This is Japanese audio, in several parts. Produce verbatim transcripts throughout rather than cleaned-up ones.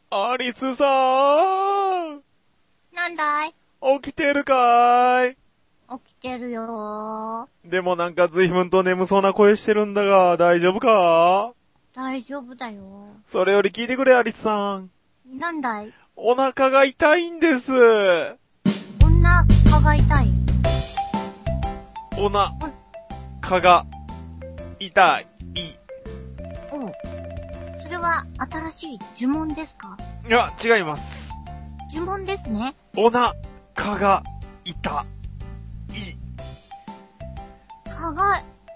アリスさー。 なんだい？ 起きてるかーい？ 起きてるよー。 でもなんか随分と眠そうな声してるんだが、大丈夫か？ 大丈夫だよ。 それより聞いてくれ、アリスさん。 なんだい？ お腹が痛いんです。 お腹が痛い。 お腹が痛い。 おう。それは新しい呪文ですか？ いや、違います。 呪文ですね。 お腹が痛い。 かが、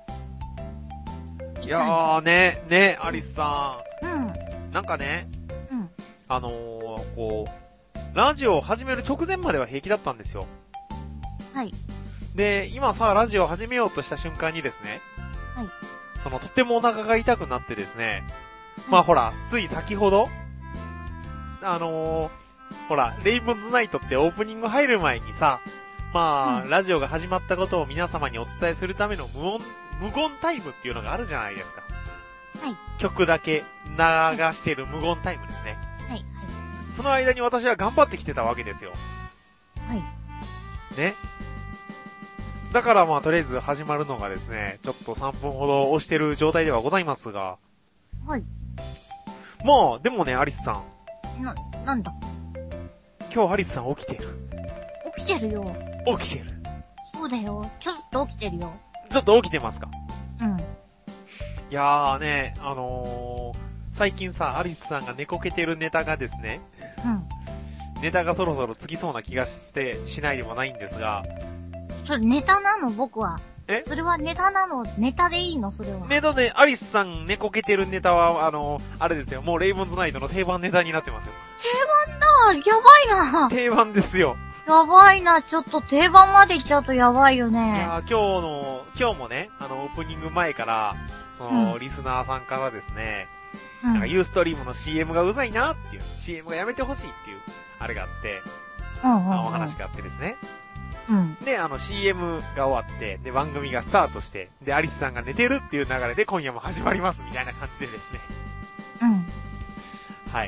いやーね、ね、アリスさうん。 ん。なんかね、 うん。 あのー、こう、ラジオを始める直前までは平気だったんですよ。 はい。 で、今さ、ラジオを始めようとした瞬間にですね、 はい。 その、とってもお腹が痛くなってですね、まあほら、つい先ほど、あのー、ほら、レイブンズナイトってオープニング入る前にさ、まあ、うん、ラジオが始まったことを皆様にお伝えするための無音、無言タイムっていうのがあるじゃないですか。 はい。 曲だけ流してる無言タイムですね。 はい。はい。 その間に私は頑張ってきてたわけですよ。 はい。 ね。だからまあとりあえず始まるのがですね、ちょっとさんぷんほど押してる状態ではございますが。 はい。 まあ、でもね、アリスさん。な、なんだ。 今日アリスさん起きてる。 起きてるよ。 起きてる。 そうだよ。ちょっと起きてるよ。 ちょっと起きてますか？ うん。 いやーね、あのー、最近さ、アリスさんが寝こけてるネタがですね、 うん。 ネタがそろそろつきそうな気がして、しないでもないんですが。 それネタなの？僕は。 え？ それはネタなの？ネタでいいの？それは。 ネタで、アリスさん寝こけてるネタは、あのー、あれですよ、もうレイブンズナイトの定番ネタになってますよ。 定番だ！やばいな。 定番ですよ。 やばいな、ちょっと定番まで行っちゃうとやばいよね。 いや今日の、今日もね、あの、オープニング前から、その、うん、リスナーさんからですね、うん、なんかユーストリームの シーエム がうざいなっていう、シーエム がやめてほしいっていう、あれがあって、 うんうんうん、 お話があってですね。 うん。 で、あの シーエム が終わって、で、番組がスタートして、で、アリスさんが寝てるっていう流れで今夜も始まりますみたいな感じでですね。 うん。 はい。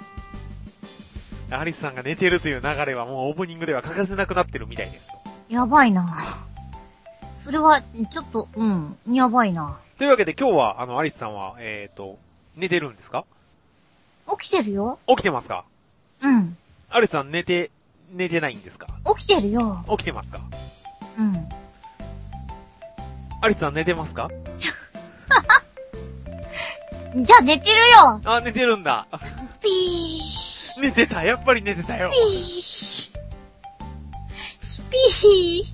アリスさんが寝てるという流れはもうオープニングでは欠かせなくなってるみたいです。 やばいな。それは、ちょっと、うん、やばいな。 というわけで今日は、あの、アリスさんは、えーと、寝てるんですか？ 起きてるよ。 起きてますか？ うん。 アリスさん寝て、寝てないんですか？ 起きてるよ。 起きてますか？ うん。 アリスさん寝てますか？ じゃあ寝てるよ。 あ、寝てるんだ。 ピー。 寝てた、やっぱり寝てたよ。 スピー。スピー。スピ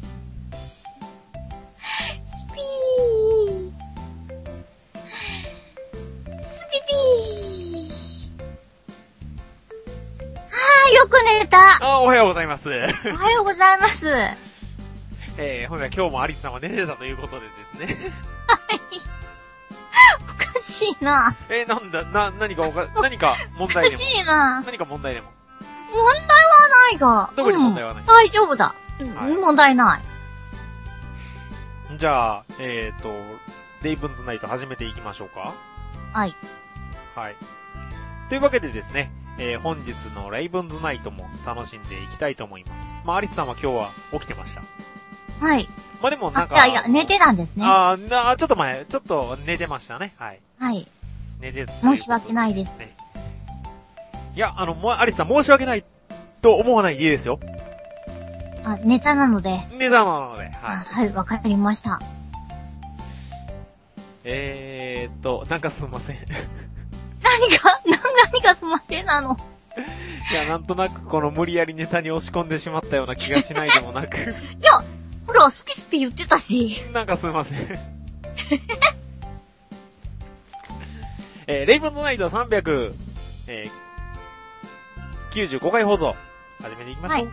ー。スピピー。あー、よく寝た。 あ、おはようございます。おはようございます。 えー、ほんで今日もアリスさんは寝てたということでですね。 はい。おかしいな。 えー、なんだ、な、何かおか、何か問題でも。 おかしいな。 何か問題でも。 問題はないが。 特に問題はない。 うん、大丈夫だ。はい、問題ない。 じゃあ、えーと、レイブンズナイト始めていきましょうか。 はい。 はい。というわけでですね、えー、本日のレイブンズナイトも楽しんでいきたいと思います。まあ、アリスさんは今日は起きてました。 はい。 まあ、でもなんか。 いやいや、寝てたんですね。 あー、な、ちょっと前、ちょっと寝てましたね。はい。 はい。 寝てた、 申し訳ないです。 ね。いや、あの、もう、アリスさん申し訳ないと思わないでいいですよ。 あ、ネタなので。 ネタなので、はい。 はい、わかりました。 えーっと、なんかすいません。 何か、何かすいませんなの。 いや、なんとなくこの無理やりネタに押し込んでしまったような気がしないでもなく。いや、ほら、スピスピ言ってたし。 なんかすいません。えー、レイブンズナイトさんびゃく、えー、きゅうじゅうごかい放送、始めていきましょう。はい。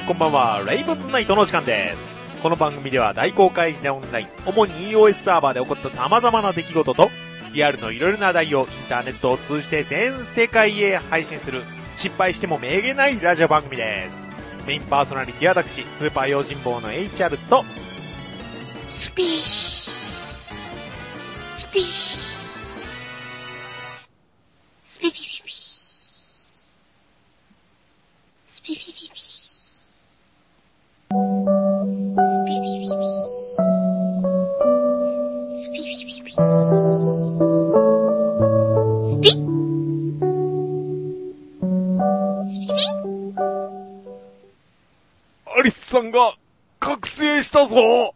こんばんは。レイブンズナイトの時間です。この番組では大公開時代オンライン、主に イーオーエス サーバーで起こった様々な出来事と、リアルのいろいろな話題をインターネットを通じて全世界へ配信する、失敗してもめげないラジオ番組です。メインパーソナリティは私、スーパー用心棒の エイチアール と、 スピースピースピピピピスピピピピスピピピピスピピピピスピスピピアリスさんが覚醒したぞ。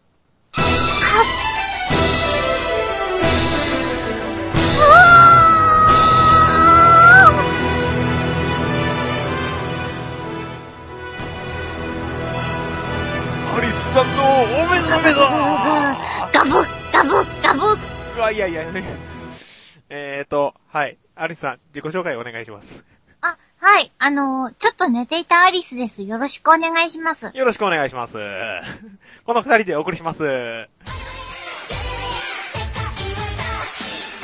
アリスさんのお目覚めだ。 ガブガブガブ。 うわ、いやいやね。えーと、はい。アリスさん、自己紹介お願いします。 あ、はい。あのー、ちょっと寝ていたアリスです。よろしくお願いします。 よろしくお願いします。この二人でお送りします。はい。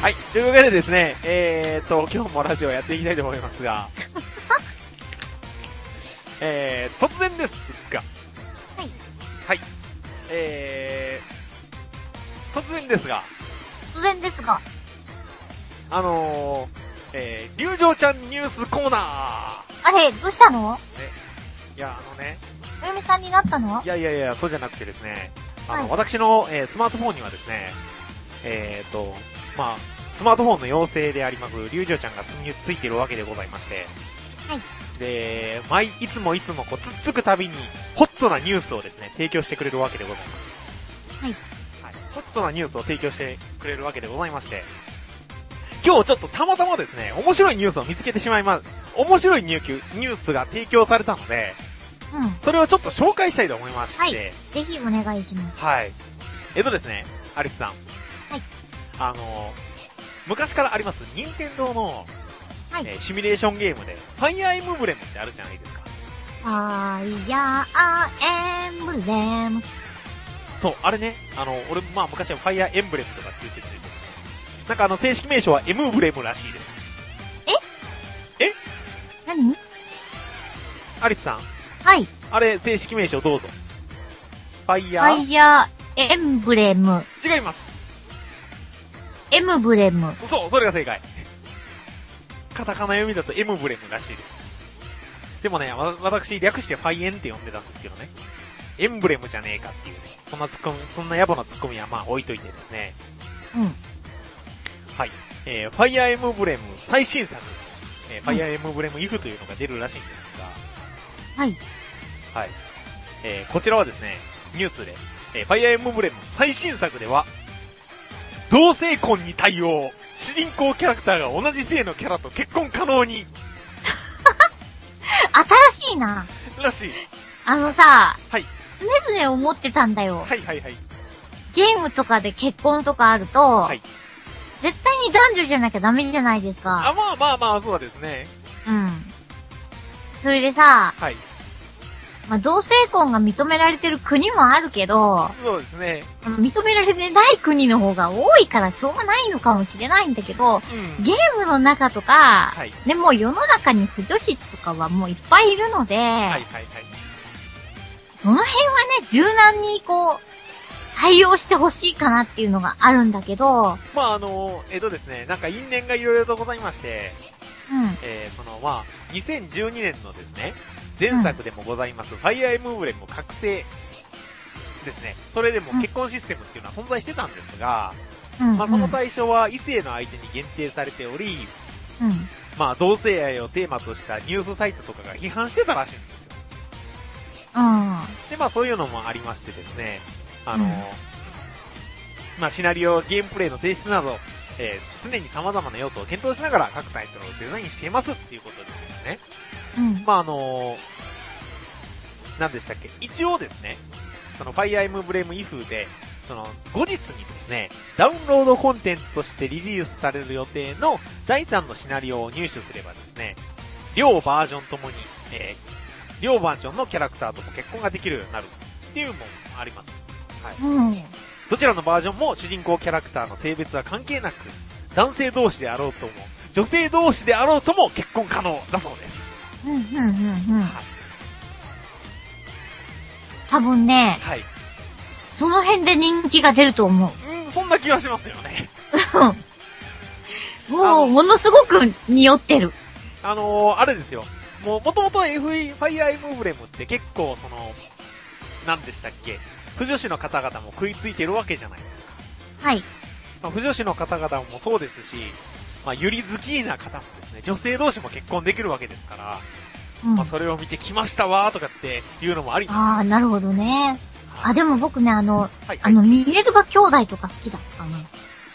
というわけでですね、えーと、今日もラジオやっていきたいと思いますが、えー、突然ですが、 はい。 はい。えー、突然ですが、 突然ですが、 あのー、えー、流浄ちゃんニュースコーナー。 あれ、どうしたの？ え、いや、あのね。 お嫁さんになったの？ いやいやいや、そうじゃなくてですね、あの、 はい、 私の、えー、スマートフォンにはですね、えーと、まあ、スマートフォンの妖精であります、流浄ちゃんが住みついているわけでございまして、 はい。 で、毎、いつもいつもこう、つっつくたびに、ホットなニュースをですね、提供してくれるわけでございます。 はい。 はい。ホットなニュースを提供してくれるわけでございまして、今日ちょっとたまたまですね、面白いニュースを見つけてしまいます。面白いニュー、ニュースが提供されたので、 うん。 それをちょっと紹介したいと思いまして、はい。ぜひお願いします。 はい。えっとですね、アリスさん。 はい。 あの、昔からあります、任天堂の、はい、えー、シミュレーションゲームで、ファイアーエムブレムってあるじゃないですか。 ファイヤーエムブレム。 そう、あれね、あの、俺、まあ昔はファイアーエンブレムとかって言っててですね、なんかあの、正式名称はエムブレムらしいです。ええ何？ アリスさん。 はい。 あれ、正式名称どうぞ。ファイヤーファイヤーエンブレム。 違います。 エムブレム。 そう、それが正解。カタカナ読みだとエムブレムらしいです。でもね、わ、私、略してファイエンって呼んでたんですけどね。エンブレムじゃねえかっていうね。そんなツッコミ、そんな野暮なツッコミはまあ置いといてですね。 うん。 はい。えー、ファイアーエムブレム最新作。えー、ファイアーエムブレムイフというのが出るらしいんですが。はい。 はい。えー、こちらはですね、ニュースで、えー、ファイアーエムブレム最新作では、同性婚に対応。主人公キャラクターが同じ性のキャラと結婚可能に。 新しいな。 らしい。 あのさ、 はい。 常々思ってたんだよ。 はいはいはい。 ゲームとかで結婚とかあると、はい。絶対に男女じゃなきゃダメじゃないですか。 あ、まあまあまあ、そうですね。 うん。それでさ、 はい。 まあ、同性婚が認められてる国もあるけど、 そうですね。 認められてない国の方が多いからしょうがないのかもしれないんだけど、うん、ゲームの中とか、はい、でも世の中に不女子とかはもういっぱいいるので、はいはいはい、その辺はね、柔軟にこう、対応してほしいかなっていうのがあるんだけど、 まああの、えっとですね、なんか因縁がいろいろとございまして、 うん。 えー、そのまあ、にせんじゅうにねんのですね、前作でもございます、うん、ファイアーエムブレムも覚醒ですね。それでも結婚システムっていうのは存在してたんですが、うん、まあその対象は異性の相手に限定されており、 うん、 まあ同性愛をテーマとしたニュースサイトとかが批判してたらしいんですよ。 うん、 で、まあそういうのもありましてですね、あの、うん、まあシナリオ、ゲームプレイの性質など、えー、常に様々な要素を検討しながら各タイトルをデザインしていますっていうことですね。 うん、 まああのー、何でしたっけ、一応ですね、そのファイアーエムブレムイフで、その後日にですね、ダウンロードコンテンツとしてリリースされる予定のだいさんのシナリオを入手すればですね、両バージョンともに、えー、 両バージョンのキャラクターとも結婚ができるようになるっていうのもあります。はい。 うん。 どちらのバージョンも主人公キャラクターの性別は関係なく、男性同士であろうとも、女性同士であろうとも結婚可能だそうです。 うん、うん、うん、うん。はい。多分ね、はい。その辺で人気が出ると思う。 うん、そんな気がしますよね。 もう、ものすごく匂ってる。 あのー、あれですよ。もう、もともと エフイー、ファイアーエムブレムって結構、その、何でしたっけ、不女子の方々も食いついてるわけじゃないですか。はい。 まあ、不女子の方々もそうですし、まあ、ユリ好きな方もですね、女性同士も結婚できるわけですから、うん、まあ、それを見てきましたわーとかっていうのもあり。 ああ、なるほどね。あ、でも僕ね、あの、はいはい、あの、ミネルヴァ兄弟とか好きだったかな。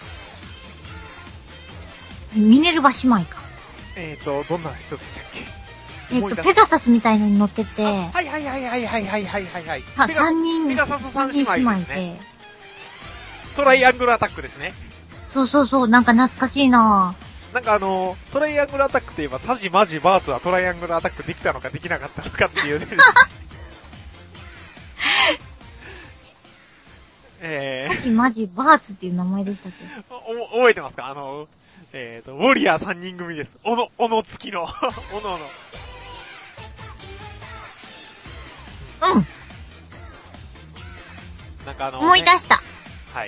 ミネルヴァ姉妹か。 えーと、どんな人でしたっけ？えっ、ー、と、ペガサスみたいのに乗ってて。 はいはいはいはいはいはいはいはいはい。 さ、三人、 ペガサス三姉妹、ね、 姉妹で。 トライアングルアタックですね。 そうそうそう、なんか懐かしいなぁ。なんかあの、トライアングルアタックといえば、サジマジバーツはトライアングルアタックできたのかできなかったのかっていうね。 えー、サジマジバーツっていう名前でしたっけ？ お、覚えてますか？あの、えーと、ウォリアーさんにん組です。おの、おの付きの。おのおの。 うん。 なんかあの、ね、 思い出した。 はい。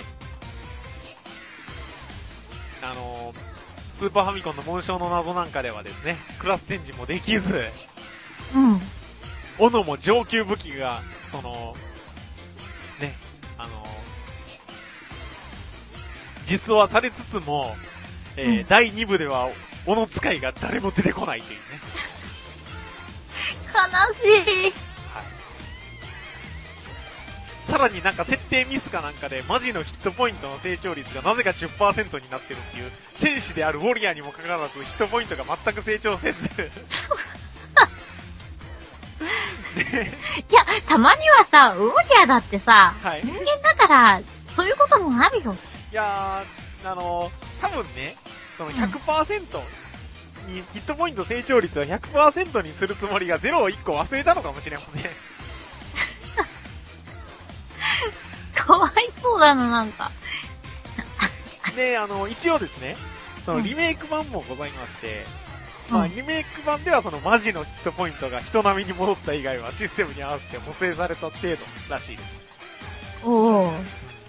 あの、スーパーファミコンの紋章の謎なんかではですね、クラスチェンジもできず、 うん。 オノも上級武器が、その、ね、あの、実装はされつつも、えーうん、だいに部では、オノ使いが誰も出てこないというね。 悲しい。 さらになんか設定ミスかなんかでマジのヒットポイントの成長率がなぜか じゅっパーセント になってるっていう、戦士であるウォリアーにもかかわらずヒットポイントが全く成長せず。いや、たまにはさ、ウォリアーだってさ、はい、人間だから、そういうこともあるよ。 いやー、あのー、多分ね、その ひゃくパーセント に、ヒットポイント成長率は ひゃくパーセント にするつもりがゼロをいっこ忘れたのかもしれません。 かわいそうだな、なんか。 で、あの、一応ですね、そのリメイク版もございまして、うん、まあ、リメイク版ではそのマジのヒットポイントが人並みに戻った以外はシステムに合わせて補正された程度らしいです。 おー。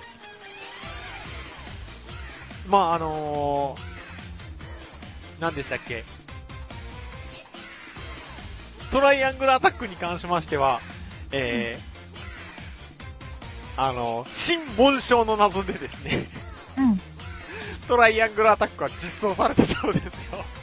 まあ、あのー、何でしたっけ、トライアングルアタックに関しましては、えー、うんあの、新紋章の謎でですね、 うん。 トライアングルアタックは実装されたそうですよ。はい、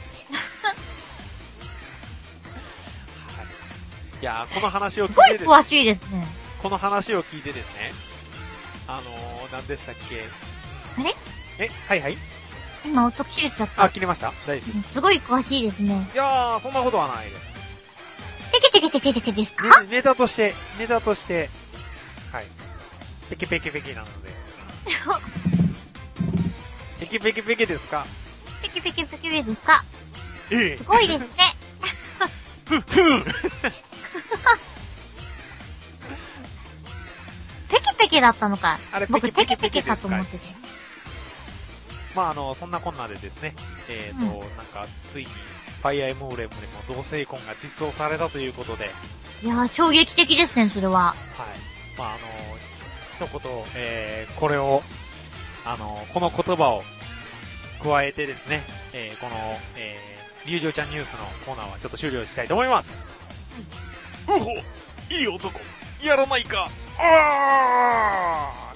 いやー、この話を聞いてです、 すごい詳しいですね。 この話を聞いてですね、あのー、何でしたっけ？ あれ？ え、はいはい。 今音切れちゃった。 あ、切れました？大丈夫です。 すごい詳しいですね。 いやー、そんなことはないです。 テケテケテケテケですか？ ね、ネタとして、ネタとして、はい。ペケペケペケなので。ペケペケペケですか？ ペケペケペケですか？ ええ。 すごいですね。 ふっふん。 ペケペケだったのか。あれ僕ペケペケかと思ってた。 まああの、そんなこんなでですね、えっと、うん、なんか、ついに、ファイアーエムブレムでも同性婚が実装されたということで。 いやー、衝撃的ですね、それは。 はい。まああの、一言、えー、これを、あの、この言葉を加えてですね、えー、この、えー、リュウジョウちゃんニュースのコーナーはちょっと終了したいと思います。うほ、いい男、やらないか、あー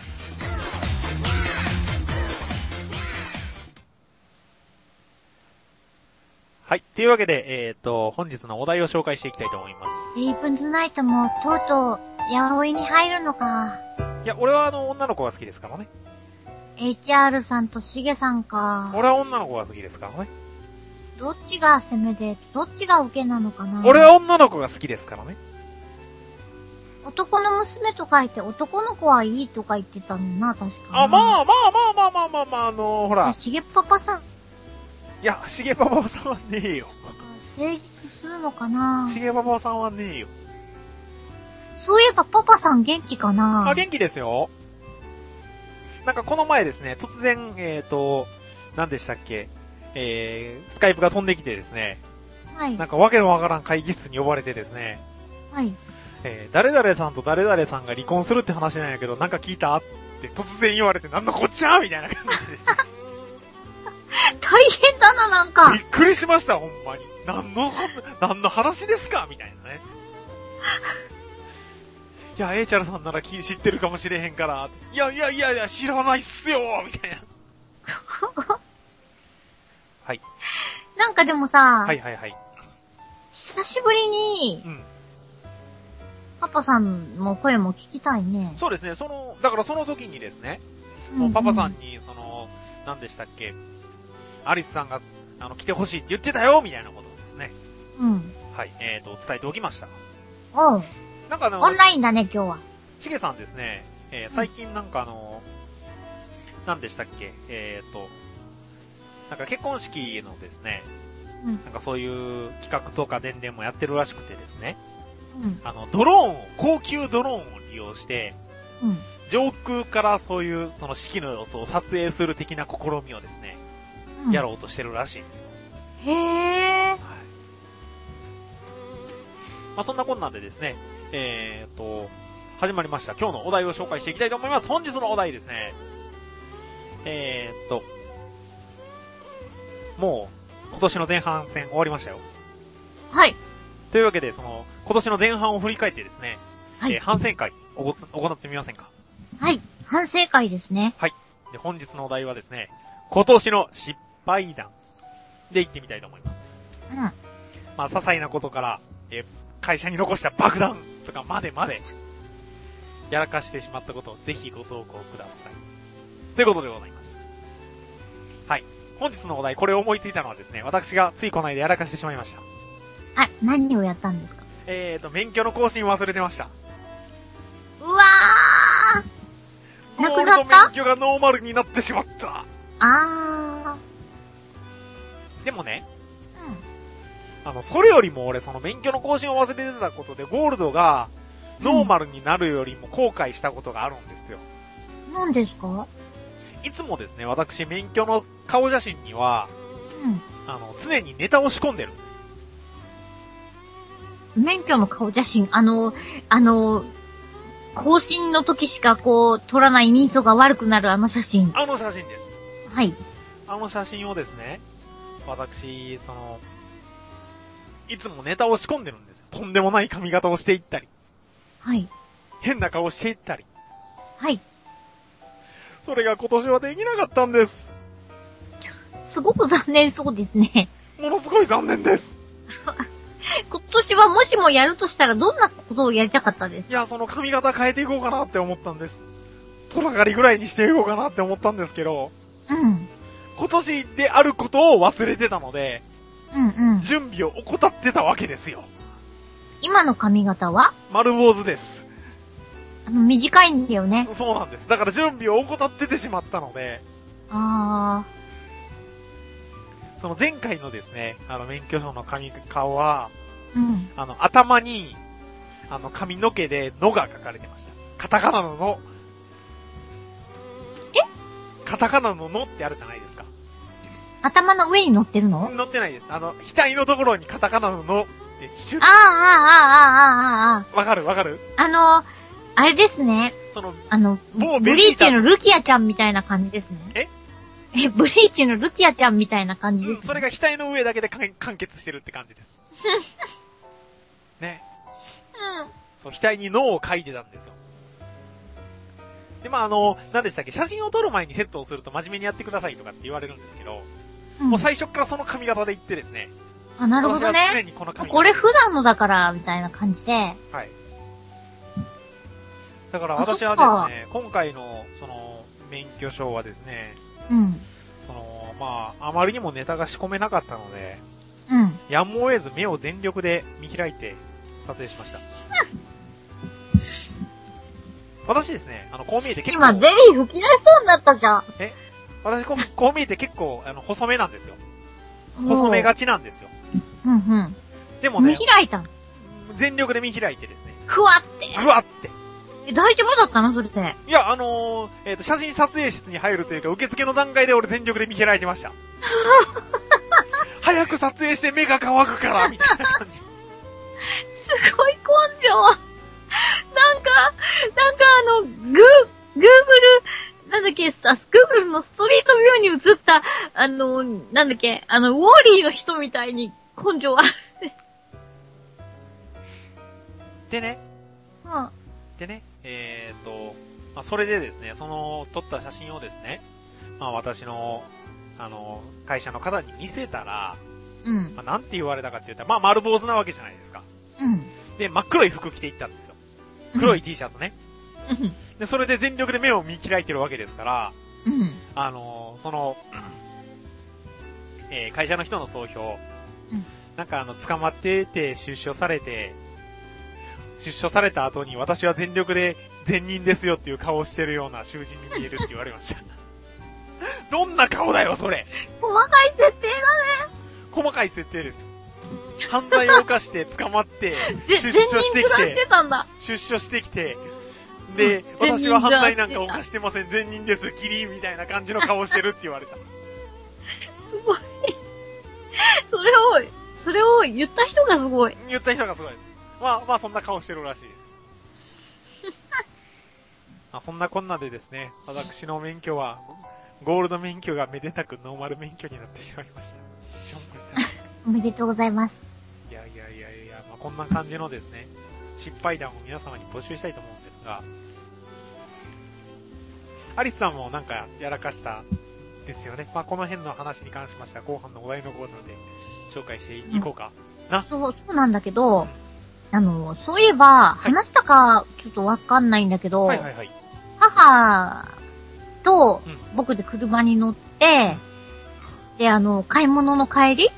はい。というわけで、えっと、本日のお題を紹介していきたいと思います。 レイブンズナイトもとうとう、ヤオイに入るのか。 いや、俺はあの、女の子が好きですからね。 エイチアール さんとシゲさんか。 俺は女の子が好きですからね。 どっちが攻めで、どっちが受けなのかな。 俺は女の子が好きですからね。 男の娘と書いて男の子はいいとか言ってたのな、確かに。 あ、まあまあまあまあまあまあまあ、あのー、ほら。 シゲパパさん。 いや、シゲパパさんはねえよ。 成立するのかな。 しげパパさんはねえよ。 そういえばパパさん元気かな。 あ、元気ですよ。なんかこの前ですね、突然、えっと、何でしたっけ、えー、スカイプが飛んできてですね、 はい。 なんかわけのわからん会議室に呼ばれてですね、 はい。 えー、誰々さんと誰々さんが離婚するって話なんやけど、なんか聞いたって突然言われて、なんのこっちゃみたいな感じです。 大変だな、なんか。 びっくりしました、ほんまに。なんの、なんの話ですかみたいなね。いや、エイチャルさんなら知ってるかもしれへんから、いやいやいやいや、知らないっすよみたいな。はい。 なんかでもさ、 はいはいはい。 久しぶりに、うん。パパさんの声も聞きたいね。 そうですね、その、だからその時にですね、うんうん、パパさんに、その、何でしたっけ、アリスさんが、あの、来てほしいって言ってたよみたいなことですね。 うん。 はい、えーと、伝えておきました。 おう。なんかあの、オンラインだね、今日は。 しげさんですね、えー、最近なんかあの、うん、何でしたっけ、えーと、なんか結婚式のですね、うん、なんかそういう企画とか伝伝もやってるらしくてですね、うん、あの、ドローンを、高級ドローンを利用して、うん、上空からそういうその式の様子を撮影する的な試みをですね、うん、やろうとしてるらしいんですよ。 へー。はい。 まあそんなこんなんでですね、えーと、始まりました。今日のお題を紹介していきたいと思います。本日のお題ですね。えーと、もう今年の前半戦終わりましたよ。 はい。 というわけで、その、今年の前半を振り返ってですね、はい、えー、反省会を行ってみませんか？ はい。反省会ですね。 はい。で、本日のお題はですね、今年の失敗談でいってみたいと思います。うん。まあ、些細なことから、えー、会社に残した爆弾とかまでまで、やらかしてしまったことをぜひご投稿ください。ということでございます。はい。本日のお題、これを思いついたのはですね、私がついこの間やらかしてしまいました。 あ、何をやったんですか？ えーと、免許の更新忘れてました。 うわー！なくなった？ ゴールド免許がノーマルになってしまった。 あー。でもね、うん。あの、それよりも俺、その免許の更新を忘れてたことで、ゴールドがノーマルになるよりも後悔したことがあるんですよ。 うん、何ですか？ いつもですね、私、免許の顔写真には、うん。あの、常にネタを仕込んでるんです。 免許の顔写真、あの、あの、更新の時しかこう、撮らない人相が悪くなるあの写真。 あの写真です。 はい。 あの写真をですね、私、その、いつもネタを仕込んでるんですよ。とんでもない髪型をしていったり。 はい。 変な顔していったり。 はい。 それが今年はできなかったんです。 すごく残念そうですね。 ものすごい残念です。 今年はもしもやるとしたらどんなことをやりたかったですか？ いや、その髪型変えていこうかなって思ったんです。虎狩りぐらいにしていこうかなって思ったんですけど、 うん。 今年であることを忘れてたので、 うんうん。 準備を怠ってたわけですよ。 今の髪型は？ 丸坊主です。 あの、短いんだよね。 そうなんです。だから準備を怠っててしまったので、 あー。 その前回のですね、あの免許証の髪顔は、 うん、 あの頭にあの髪の毛でのが書かれてました。カタカナのの。 え？ カタカナののってあるじゃないですか。 頭の上に乗ってるの？ 乗ってないです。あの額のところにカタカナののってシュッ。 あーあーあーあーあーあー。 わかるわかる？ あのあれですね。そのあのブリーチのルキアちゃんみたいな感じですね。 え？ え、ブリーチのルキアちゃんみたいな感じです、ね。 うん、それが額の上だけで完結してるって感じです。ね。うん。そう、額に脳を書いてたんですよ。で、まあ、あの、何でしたっけ、写真を撮る前にセットをすると真面目にやってくださいとかって言われるんですけど、うん、もう最初からその髪型で行ってですね。 あ、なるほどね。 常にこの髪型。 これ普段のだから、みたいな感じで。はい。 だから私はですね、今回の、その、免許証はですね、 うん。 その、まあ、あまりにもネタが仕込めなかったので、 うん。 やむを得ず目を全力で見開いて撮影しました。私ですね、あの、こう見えて結構。 今ゼリー吹き出しそうになったじゃん。 え私こう、こう見えて結構、あの、細めなんですよ。細めがちなんですよ。 うんうん。 でもね。 見開いたの？ 全力で見開いてですね。 ふわって。 ふわって。 え、大丈夫だったのそれで。 いや、あのー、えっ、ー、と、写真撮影室に入るというか、受付の段階で俺全力で見開いてました。早く撮影して目が乾くから、みたいな感じ。 すごい根性。なんか、なんかあの、グー、グーグル、なんだっけ、さ、グーグルのストリートビューに映った、あの、なんだっけ、あの、ウォーリーの人みたいに根性あるね。 でね。 うん。 でね、えーと、まあ、それでですね、その、撮った写真をですね、まあ、私の、あの、会社の方に見せたら、 うん。 まあ、なんて言われたかって言ったら、まあ、丸坊主なわけじゃないですか。 うん。 で、真っ黒い服着て行ったんですよ。黒い T シャツね。 うん。 で、それで全力で目を見開いてるわけですから、 うん。 あの、その、えー、会社の人の総評、うん、なんかあの、捕まってて出所されて、出所された後に私は全力で善人ですよっていう顔をしてるような囚人に見えるって言われました。どんな顔だよ、それ。 細かい設定だね。 細かい設定ですよ。犯罪を犯して捕まって、出所してきて、 してたんだ。 出所してきて、で、うん、私は犯罪なんか犯してません、善人です、キリンみたいな感じの顔をしてるって言われた。 すごい。それを、それを言った人がすごい。 言った人がすごい。まあまあそんな顔してるらしいです。まあそんなこんなでですね、私の免許は、ゴールド免許がめでたくノーマル免許になってしまいました。 おめでとうございます。 いやいやいやいや、まあこんな感じのですね、失敗談を皆様に募集したいと思うんですが、アリスさんもなんかやらかしたですよね。まあこの辺の話に関しましては後半のお題のコーナーで紹介していこうかな。うん、 そう、そうなんだけど、あの、そういえば、話したかちょっとわかんないんだけど、 はいはいはい、 母と僕で車に乗って、うん、で、あの、買い物の帰り、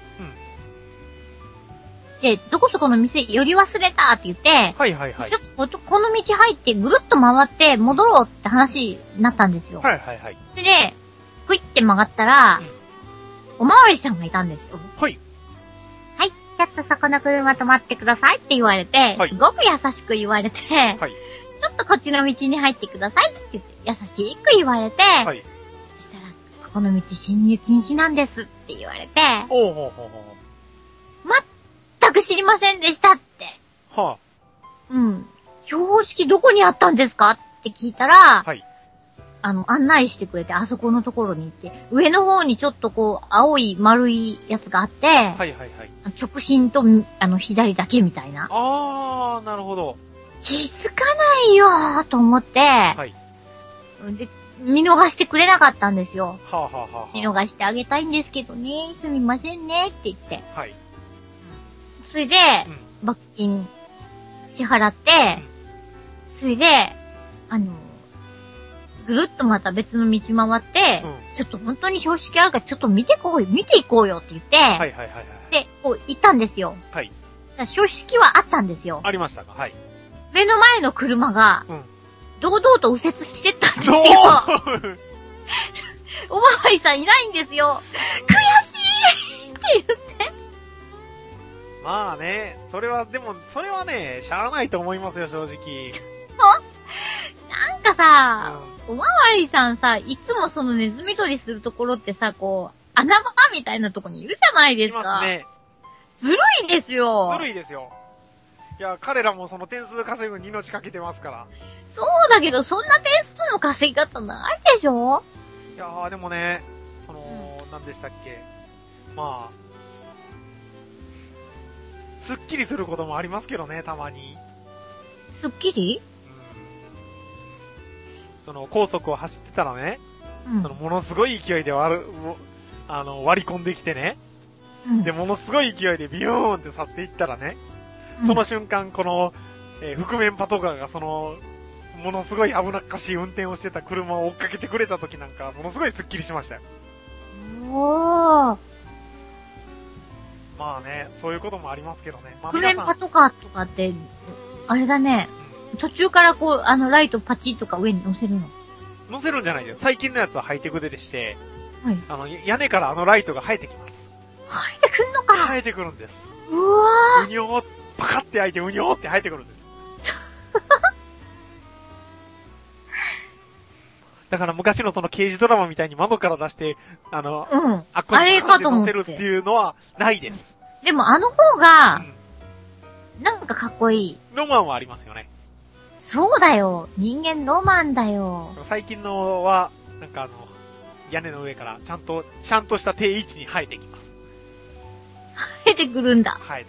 うん、で、どこそこの店寄り忘れたって言って、 はいはいはい、 ちょっとこの道入ってぐるっと回って戻ろうって話になったんですよ。 はいはいはい。 で、クイって曲がったら、うん、おまわりさんがいたんですよ。 はい。 はい、ちょっとそこの車止まってくださいって言われて、はい、すごく優しく言われて、はい、ちょっとこっちの道に入ってくださいって言って優しく言われて、はい、そしたら、ここの道進入禁止なんですって言われて、 おうほうほうほう、 全く知りませんでしたって。 はあ、 うん。標識どこにあったんですかって聞いたら、はい、あの、案内してくれて、あそこのところに行って、上の方にちょっとこう、青い丸いやつがあって、はいはいはい。 直進と、あの、左だけみたいな。 あー、なるほど。 気づかないよーと思って、はい。で、見逃してくれなかったんですよ。 はあ、はあはあ、 見逃してあげたいんですけどね、すみませんねって言って。はい。それで、うん、罰金支払って、うん、それで、あの、ぐるっとまた別の道回って、うん、ちょっと本当に標識あるからちょっと見てこうよ、見ていこうよって言って、はいはいはいはい。で、こう行ったんですよ。はい。標識はあったんですよ。 ありましたか、はい。 目の前の車が、うん、堂々と右折してったんですよ。おまわりさんいないんですよ。悔しいって言って。 まあね、それは、でも、それはね、しゃあないと思いますよ、正直。 なんかさ、うん、おまわりさんさ、いつもそのネズミ捕りするところってさ、こう、穴場みたいなとこにいるじゃないですか。いますね。ずるいですよ。 ずるいですよ。いや、彼らもその点数稼ぐに命かけてますから。 そうだけど、そんな点数の稼ぎ方ないでしょ？ いやー、でもね、その、うん、何でしたっけ。まあ、すっきりすることもありますけどね、たまに。 すっきり？ その高速を走ってたらね、うん、そのものすごい勢いで割る、あの、割り込んできてね、うん、で、ものすごい勢いでビューンって去っていったらね、うん、その瞬間、この、えー、覆面パトカーがその、ものすごい危なっかしい運転をしてた車を追っかけてくれた時なんか、ものすごいスッキリしましたよ。おー。まあね、そういうこともありますけどね。まあ、 覆面パトカーとかって、あれだね、途中からこう、あの、ライトパチッとか上に乗せるの？ 乗せるんじゃないです。最近のやつはハイテクでして、はい。あの、屋根からあのライトが生えてきます。 生えてくんのか。 生えてくるんです。 うわー。うにょー、パカって開いてうにょーって生えてくるんです。だから昔のその刑事ドラマみたいに窓から出して、あの、 うん。 あ、これかと思って乗せるっていうのはないです。 でもあの方が、うん、なんかかっこいい。 ロマンはありますよね。 そうだよ。人間ロマンだよ。 最近のは、なんかあの、屋根の上からちゃんと、ちゃんとした定位置に生えてきます。 生えてくるんだ。 生えてき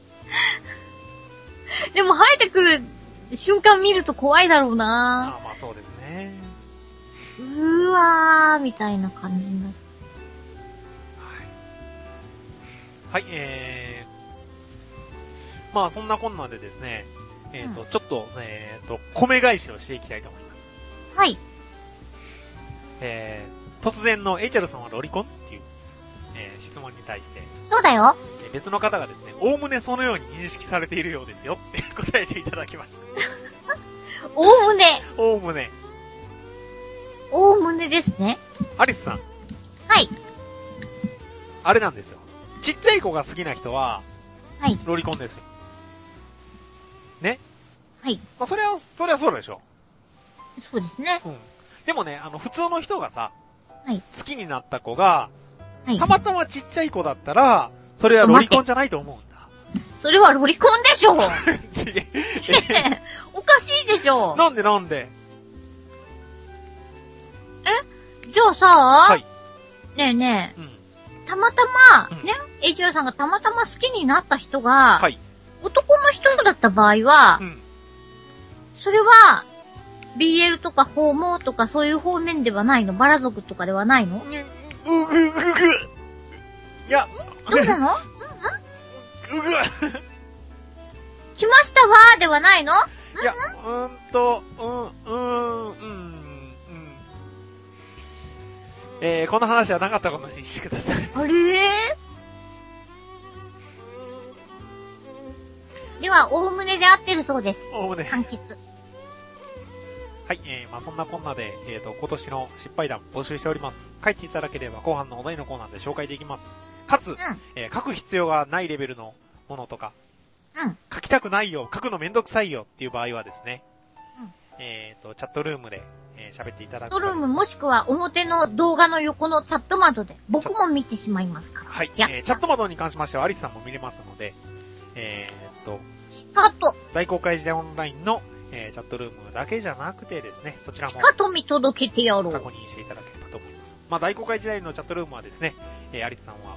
ます。でも生えてくる瞬間見ると怖いだろうな。 ああ、まあそうですね。 うーわー、みたいな感じになる。 はい。はい、えー、まあそんなこんなでですね、えっ、ー、と、うん、ちょっと、えっ、ー、と、米返しをしていきたいと思います。 はい。 えー、突然のエイチャルさんはロリコンっていう、えー、質問に対して。 そうだよ。 えー、別の方がですね、おおむねそのように認識されているようですよって答えていただきました。 おおむね。 おおむね。 おおむねですね。 アリスさん。 はい。 あれなんですよ。ちっちゃい子が好きな人は、 はい。 ロリコンですよ。ね。 はい。 まあ、それは、それはそうでしょ。 そうですね。 うん。でもね、あの、普通の人がさ、 はい。 好きになった子が、 はい。 たまたまちっちゃい子だったら、それはロリコンじゃないと思うんだ。 それはロリコンでしょ。 えおかしいでしょ。 なんでなんでえじゃあさ、 はい。 ねえねえ、うん、たまたま、 うん、 ね、エイチアールさんがたまたま好きになった人が、 はい。 男の人だった場合は、うん、それは、ビーエル とかホモとかそういう方面ではないの？バラ族とかではないの？ う、う、う、う、う、いや。 どうなの？ うん、う、う、 来ましたわーではないの？ いや、うーんと、うん、うん、うん、うん。えー、この話はなかったことにしてください。 あれーでは、おおむねで合ってるそうです。 おおむね。 判決。 はい、えー、まあそんなこんなで、えーと、今年の失敗談募集しております。書いていただければ後半のお題のコーナーで紹介できます。かつ、うん、えー、書く必要がないレベルのものとか、 うん、 書きたくないよ、書くのめんどくさいよっていう場合はですね、うん、えーと、チャットルームで、えー、喋っていただく。 チャットルームもしくは表の動画の横のチャット窓で僕も見てしまいますから。 はい、えー、チャット窓に関しましてはアリスさんも見れますので、えーと、 カット大公開時代オンラインのえー、チャットルームだけじゃなくてですね、そちらもしかと見届けてやろう。 確認していただければと思います。まあ、大公開時代のチャットルームはですね、えー、アリスさんは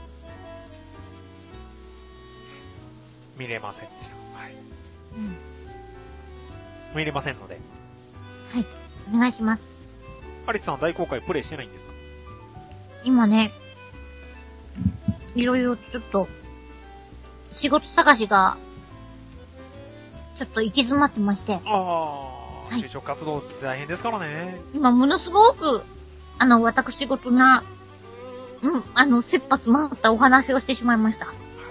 見れませんでした。はい。うん。見れませんので。 はい。お願いします。 アリスさんは大公開プレイしてないんですか？ 今ね、いろいろちょっと仕事探しがちょっと行き詰まってまして。ああ、就職活動って大変ですからね。 今ものすごく、あの、私事な、うん、あの、切羽詰まったお話をしてしまいました。はい。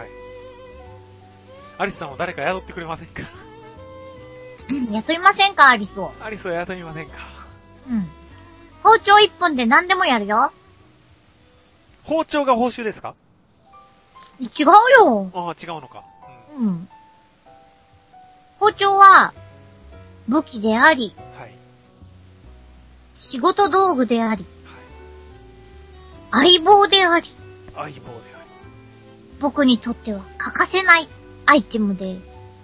アリスさんは誰か雇ってくれませんか？ 雇いませんか、アリスを。 アリスを雇いませんか？ うん。包丁一本で何でもやるよ。 包丁が報酬ですか？ 違うよ。 ああ、違うのか。 うん。うん包丁は武器であり、はい、仕事道具であり、はい、相棒であり、 相棒であり、 僕にとっては欠かせないアイテムです。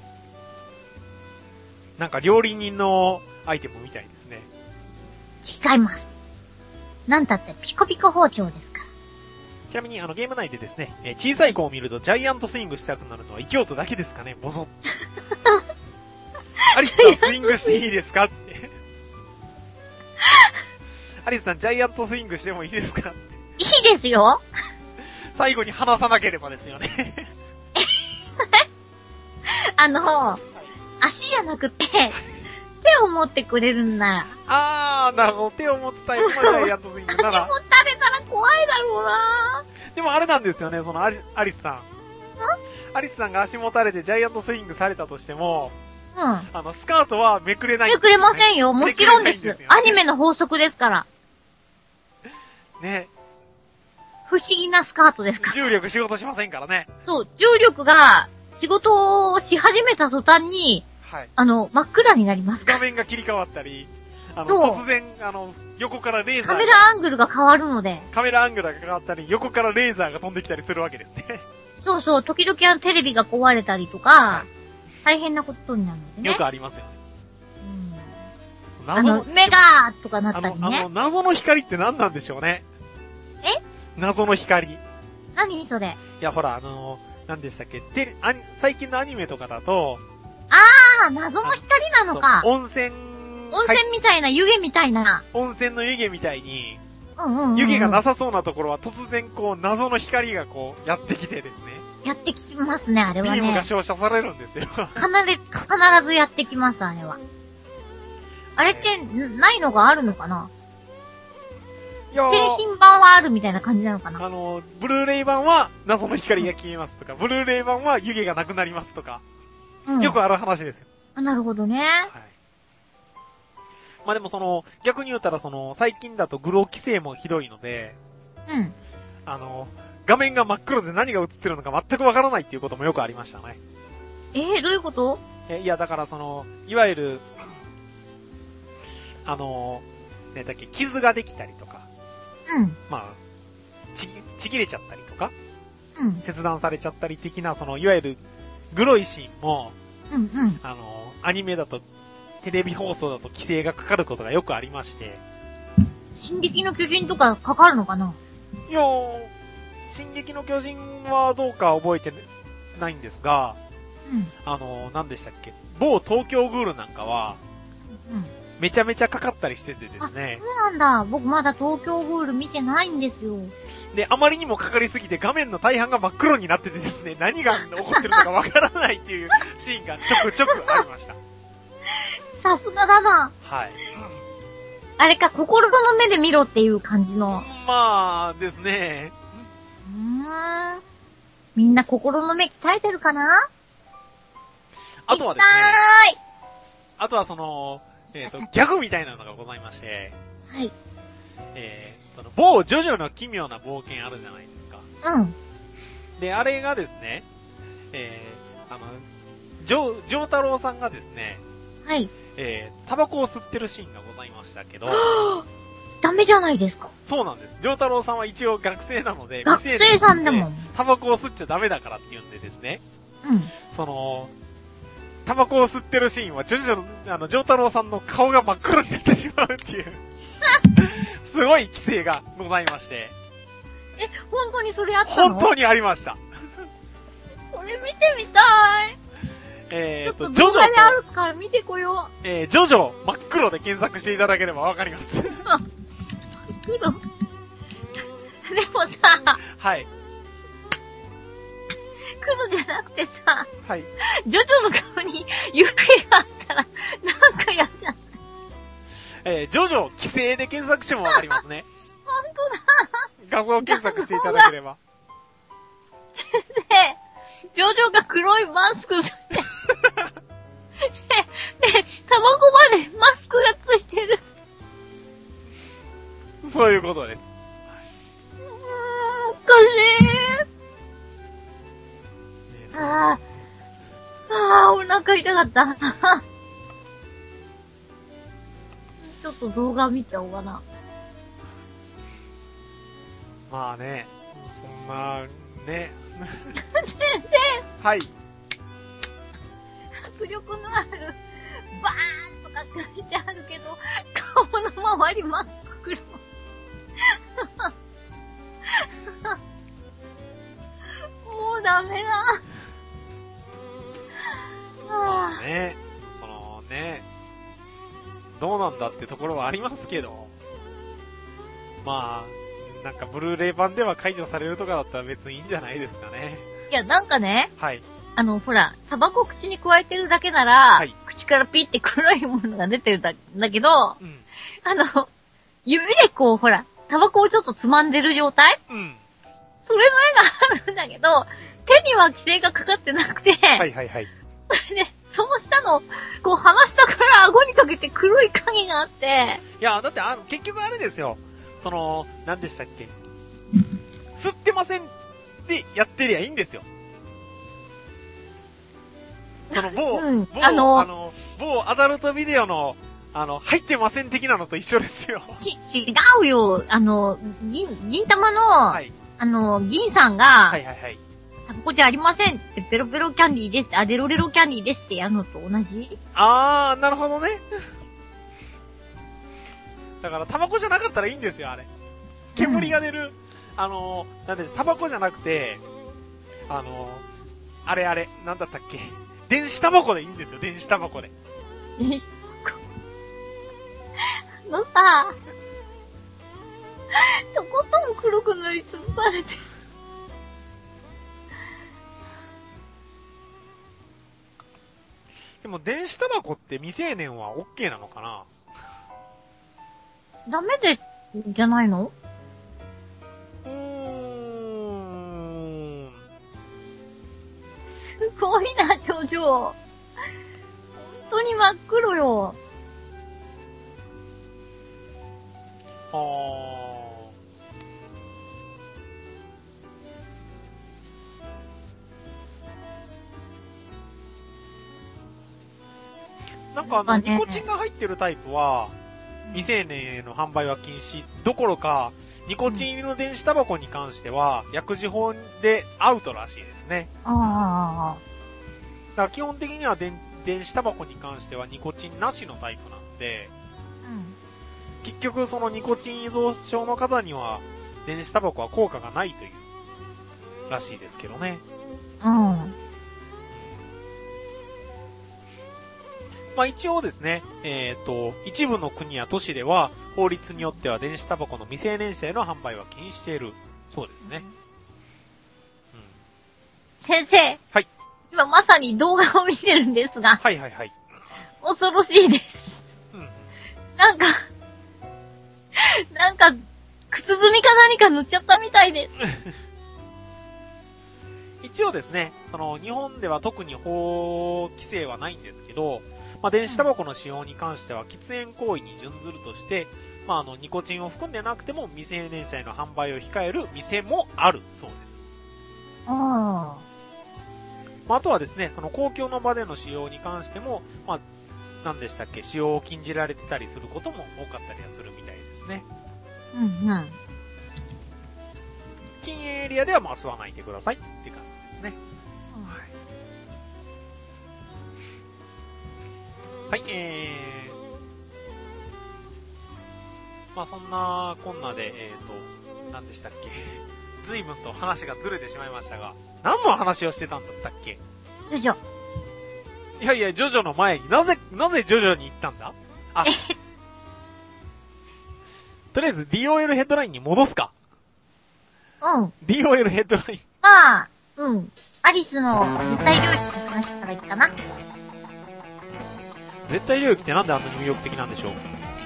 なんか料理人のアイテムみたいですね。 違います。なんたってピコピコ包丁ですから。 ちなみにあのゲーム内でですね、えー、小さい子を見るとジャイアントスイングしたくなるのは異教徒だけですかね、ボソッ。アリスさんスイングしていいですかって。アリスさんジャイアントスイングしてもいいですか？ いいですよ。 最後に話さなければですよね。 あの、はい、足じゃなくて、手を持ってくれるんなら。 あー、なるほど。手を持つタイプのジャイアントスイングなら。 足持たれたら怖いだろうな。 でもあれなんですよね、そのアリ、アリスさん。アリスさんが足持たれてジャイアントスイングされたとしても、うん。あの、スカートはめくれないんですよね。めくれませんよ。もちろんです。ですよね、アニメの法則ですから。 ね。 不思議なスカートですか？ 重力仕事しませんからね。 そう、重力が仕事をし始めた途端に、はい。あの、真っ暗になりますか？ 画面が切り替わったり、あの、突然、あの、横からレーザーカメラアングルが変わるので。 カメラアングルが変わったり、横からレーザーが飛んできたりするわけですね。 そうそう、時々あのテレビが壊れたりとか、はい、大変なことになるのでね。 よくありますよね。 うん。謎の、あの、目がーとかなったりね。 あの、あの謎の光って何なんでしょうね。 え？ 謎の光。 何それ？ いや、ほら、あの、何でしたっけ、テレ、アニ、最近のアニメとかだと、 あー、謎の光なのか。 温泉、 温泉みたいな、湯気みたいな。 温泉の湯気みたいに、 うんうんうんうん、 湯気がなさそうなところは突然こう、謎の光がこう、やってきてですね。 やってきますね、あれはね。 ビームが照射されるんですよ。 必ず、必ずやってきます、あれは。あれって、ないのがあるのかな？製品版はあるみたいな感じなのかな？ あの、ブルーレイ版は謎の光が消えますとか、ブルーレイ版は湯気がなくなりますとか、うん、よくある話ですよ。 あ、なるほどね。はい。 まあでもその、逆に言うたらその、最近だとグロー規制もひどいので、 うん。 あの、画面が真っ黒で何が映ってるのか全くわからないっていうこともよくありましたね。 えー、どういうこと？ え、いやだからその、いわゆる、あの、ねだっけ、傷ができたりとか、 うん。 まあ、ち、ちぎれちゃったりとか、 うん。 切断されちゃったり的な、その、いわゆる、グロいシーンも、 うんうん。 あの、アニメだと、テレビ放送だと規制がかかることがよくありまして。 進撃の巨人とかかかるのかな？ いやー、進撃の巨人はどうか覚えてないんですが、 うん。 あの、何でしたっけ、某東京グールなんかは、 うん。 めちゃめちゃかかったりしててですね。 そうなんだ。僕まだ東京グール見てないんですよ。 で、あまりにもかかりすぎて画面の大半が真っ黒になっててですね、何が起こってるのかわからないっていうシーンがちょくちょくありました。 さすがだな。 はい。 あれか、心の目で見ろっていう感じの。 まあ、ですね。 うーん。みんな心の目鍛えてるかな？ あとはですね。あとはその、えっと、ギャグみたいなのがございまして。 はい。 えー、その、某ジョジョの奇妙な冒険あるじゃないですか。 うん。 で、あれがですね、えー、あの、ジョ、ジョータロウさんがですね、 はい。 えー、タバコを吸ってるシーンがございましたけど、 ダメじゃないですか。 そうなんです。ジョータロウさんは一応学生なので、 学生さんでもタバコを吸っちゃダメだからって言うんでですね、 うん。 その、タバコを吸ってるシーンは、ジョジョの、あの、ジョータロウさんの顔が真っ黒になってしまうっていう、すごい規制がございまして。 え、本当にそれあったの？ 本当にありました。 それ見てみたい。 えーと、 ちょっと動画であるから見てこよう。えー、ジョジョ真っ黒で検索していただければわかります。真っ黒でもさ、 はい。 黒じゃなくてさ、 はい。 ジョジョの顔に指があったら、なんか嫌じゃん。 えー、ジョジョ規制で検索してもわかりますね。 ほんとだ。 画像検索していただければ。 先生、ジョジョが黒いマスクついてる。ねえ、ねえ、卵までマスクがついてる。 そういうことです。 うーん、おかしい。ああ、ああ、お腹痛かった。ちょっと動画見ちゃおうかな。 まあね、そんな、ね。 先生はい。 迫力のある、バーンとか書いてあるけど、顔の周り真っ黒。もうダメだ。 まあね、そのね、どうなんだってところはありますけど、まあ、なんかブルーレイ版では解除されるとかだったら別にいいんじゃないですかね。 いや、なんかね、 はい。 あの、ほら、タバコ口に加えてるだけなら、はい、口からピッて黒いものが出てるんだ、だけど、うん、あの、指でこう、ほら、タバコをちょっとつまんでる状態？うん。それの絵があるんだけど、手には規制がかかってなくて、 はいはいはい。 それで、その下の、こう、鼻下から顎にかけて黒い影があって。 いや、だってあの、結局あれですよ。その、何でしたっけ？ 吸ってませんってやってりゃいいんですよ。その某、うん、某、あの、あの、某アダルトビデオの、あの、入ってません的なのと一緒ですよ。 ち、違うよ。あの、銀、銀玉の、はい、あの、銀さんが、はいはいはい。タバコじゃありませんって、ペロペロキャンディーです、あ、デロレロキャンディーですってやるのと同じ？ あー、なるほどね。だから、タバコじゃなかったらいいんですよ、あれ。煙が出る、うん、あの、なんです、タバコじゃなくて、あの、あれあれ、なんだったっけ。電子タバコでいいんですよ、電子タバコで。 電子タバコのさ、とことん黒くなりつぶされてる。 でも電子タバコって未成年は OK なのかな？ ダメで、じゃないの？ うーん。 すごいな、ジョジョ。本当に真っ黒よ。 あー。なんかあの、ニコチンが入ってるタイプは、未成年への販売は禁止どころか、ニコチン入りの電子タバコに関しては、薬事法でアウトらしいですね。 ああ。 だから基本的には電、電子タバコに関してはニコチンなしのタイプなんで、うん、結局そのニコチン依存症の方には、電子タバコは効果がないという、らしいですけどね。 うん。 まあ一応ですね、えっと、一部の国や都市では、法律によっては電子タバコの未成年者への販売は禁止している。そうですね。 うん、先生。 はい。 今まさに動画を見てるんですが。 はいはいはい。 恐ろしいです。うん。なんか、なんか、靴積みか何か塗っちゃったみたいです。 一応ですね、その、日本では特に法規制はないんですけど、まあ、電子タバコの使用に関しては喫煙行為に準ずるとして、まあ、あの、ニコチンを含んでなくても未成年者への販売を控える店もあるそうです。 ああ。 まあ、あとはですね、その公共の場での使用に関しても、まあ、何でしたっけ、使用を禁じられてたりすることも多かったりはするみたいですね。 うんうん。 禁煙エリアではまあ吸わないでくださいって感じですね。はい、えー、まあそんなこんなで、えーと、何でしたっけ。随分と話がずれてしまいましたが、何の話をしてたんだったっけ？ ジョジョ。 いやいや、ジョジョの前に、なぜ、なぜジョジョに行ったんだ？あ、とりあえず ディーオーエル ヘッドラインに戻すか。 うん。 ディーオーエル ヘッドライン。 まあ、うん。アリスの絶対領域の話からいいかな。 絶対領域ってなんであんなに魅力的なんでしょう？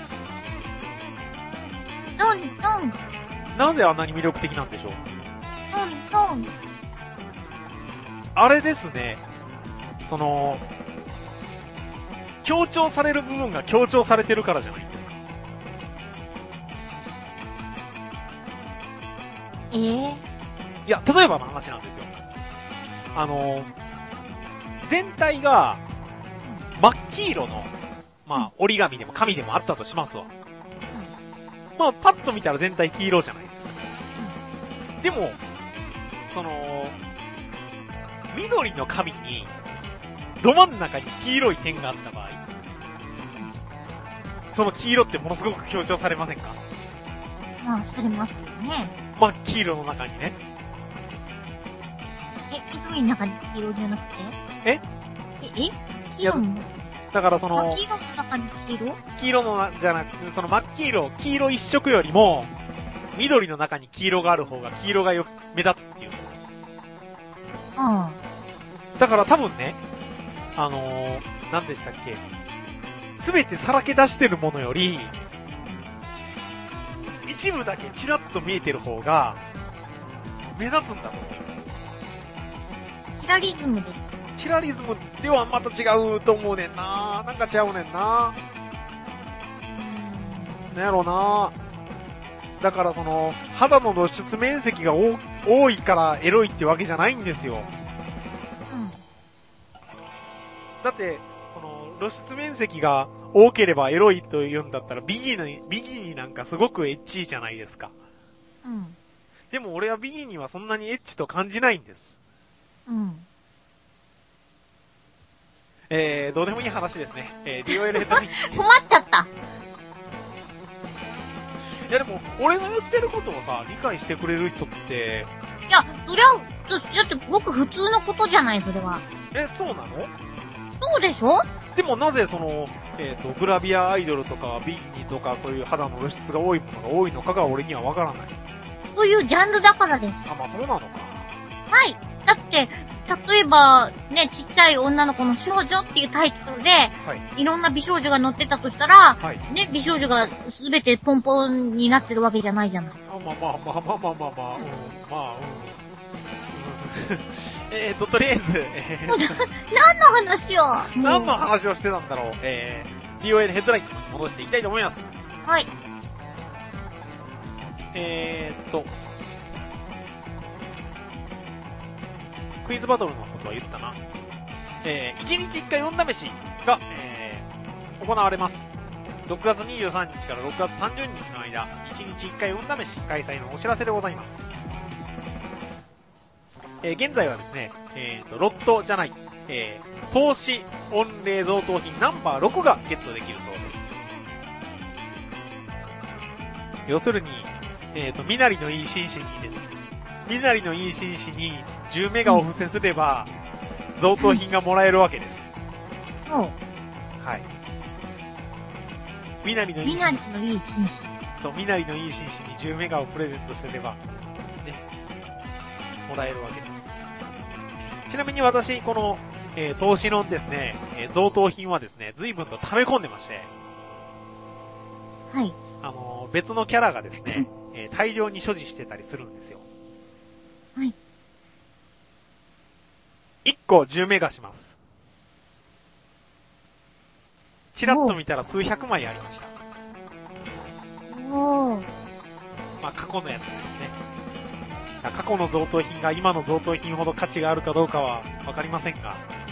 どんどん。 なぜあんなに魅力的なんでしょう？ どんどん。 あれですね。その、強調される部分が強調されてるからじゃないんですか。 えー、 いや、例えばの話なんですよ。あの、全体が、真っ黄色の、まあ、折り紙でも紙でもあったとしますわ。まあ、パッと見たら全体黄色じゃないですか。でも、その、緑の紙に、ど真ん中に黄色い点があった場合、その黄色ってものすごく強調されませんか？ まあ、されますよね。 真っ黄色の中にね。 え、緑の中に黄色じゃなくて？ ええ、え黄色のだからその、 黄色の中に黄色？ 黄色のな、じゃなくて、その真っ黄色、黄色一色よりも、緑の中に黄色がある方が黄色がよく目立つっていう。 うん。 だから多分ね、あのー、何でしたっけ、すべてさらけ出してるものより、一部だけチラッと見えてる方が、目立つんだと思います。 チラリズムです。 チラリズムではまた違うと思うねんな。なんか違うねんな。なんやろうな。 だからその、肌の露出面積が多いからエロいってわけじゃないんですよ。うん。だって、その、露出面積が多ければエロいと言うんだったら、ビギニ、ビギニなんかすごくエッチじゃないですか。うん。でも俺はビギニはそんなにエッチと感じないんです。うん。えー、どうでもいい話ですね。えー、ディオエルヘッドライン。 困っちゃった。 いやでも、俺の言ってることをさ、理解してくれる人って。 いや、そりゃ、だってごく普通のことじゃない、それは。 え、そうなの？ そうでしょ？ でもなぜその、えっと、グラビアアイドルとかビギニとかそういう肌の露出が多いものが多いのかが俺にはわからない。 そういうジャンルだからです。 あ、まあそうなのか。 はい。だって、例えば、ね、ちっちゃい女の子の少女っていうタイトルで、はい、いろんな美少女が載ってたとしたら、はい、ね、美少女がすべてポンポンになってるわけじゃないじゃない。 あ、まあまあまあまあまあまあまあ、うん、まあ、うん。えーと、とりあえず、えー、 何の話を何の話をしてたんだろう。えー、ディーオーエル ヘッドラインに戻していきたいと思います。 はい。 えーっと、クイズバトルのことは言ったな。えー、いちにちいっかい女飯が、えー、行われます。ろくがつにじゅうさんにちからろくがつさんじゅうにちの間、いちにちいっかい女飯開催のお知らせでございます。えー、現在はですね、えーと、ロットじゃない、えー、投資御礼贈答品ナンバーろくがゲットできるそうです。要するに、えーと、身なりのいい紳士にですね、身なりのいい紳士にじゅうメガを付箋すれば、贈答品がもらえるわけです。 うん。はい。 身なりのいい紳士。身なりのいい紳士。 そう、身なりのいい紳士にじゅうメガをプレゼントしてれば、ね、もらえるわけです。ちなみに私、この、えー、投資のですね、えー、贈答品はですね、随分と溜め込んでまして、 はい。 あのー、別のキャラがですね、えー、大量に所持してたりするんですよ。 はい。 いっこじゅうメガします。チラッと見たら数百枚ありました。 おー。 まあ、過去のやつですね。過去の贈答品が今の贈答品ほど価値があるかどうかはわかりませんが。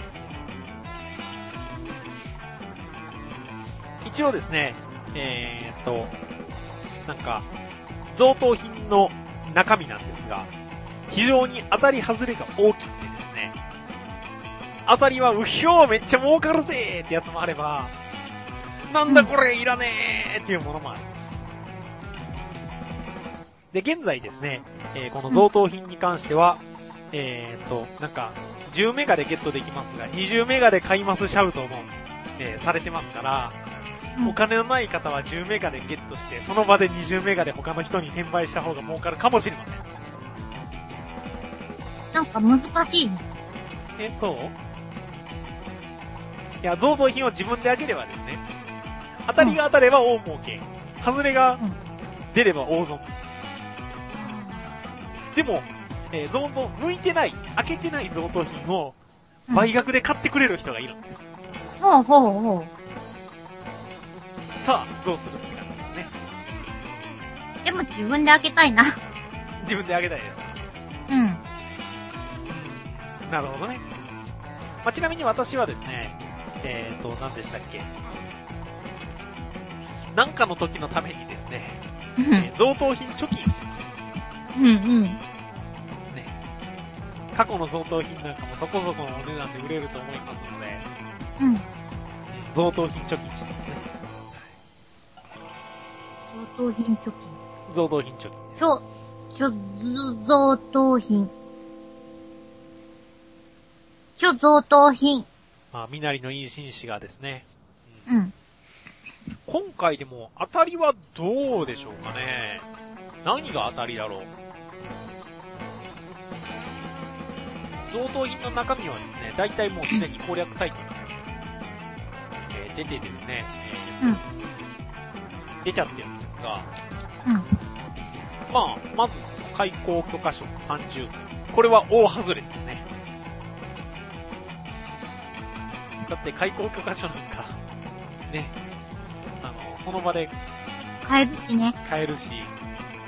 一応ですね、えーっと、なんか、贈答品の中身なんですが、非常に当たり外れが大きくてですね、当たりはうひょーめっちゃ儲かるぜーってやつもあれば、なんだこれいらねーっていうものもあります。で、現在ですね、えー、この贈答品に関しては、えーっと、なんか、じゅうメガでゲットできますが、にじゅうメガで買いますシャウトも、えー、されてますから、お金のない方はじゅうメガでゲットして、その場でにじゅうメガで他の人に転売した方が儲かるかもしれません。 なんか難しいね。 え、そう？いや、贈答品を自分であげればですね、当たりが当たれば大儲け、外れが出れば大損。でも、えー、贈答、向いてない、開けてない贈答品を倍額で買ってくれる人がいるんです。 うん、ほうほうほう。 さあ、どうするって感じですね。 でも自分で開けたいな。 自分で開けたいです。 うん。 なるほどね。まあ、ちなみに私はですね、えーと、何でしたっけ。なんかの時のためにですね、えー、贈答品貯金してます。 うんうん。ね。 過去の贈答品なんかもそこそこのお値段で売れると思いますので、 うん。 贈答品貯金してますね。 贈答品貯金。 贈答品貯金。 ちょ、ちょ、贈答品。ちょ、贈答品。 まあ、身なりのいい紳士がですね。 うん。うん、 今回でも当たりはどうでしょうかね。何が当たりだろう。贈答品の中身はですね、大体もうすでに攻略サイトに、えー、出てですね、えーうん、 出ちゃってるんですが、 うん、 まあ、まず開口許可書さんじゅうかい。これは大外れですね。だって開口許可書なんか、ね、あの、その場で買えるしね。 買えるし、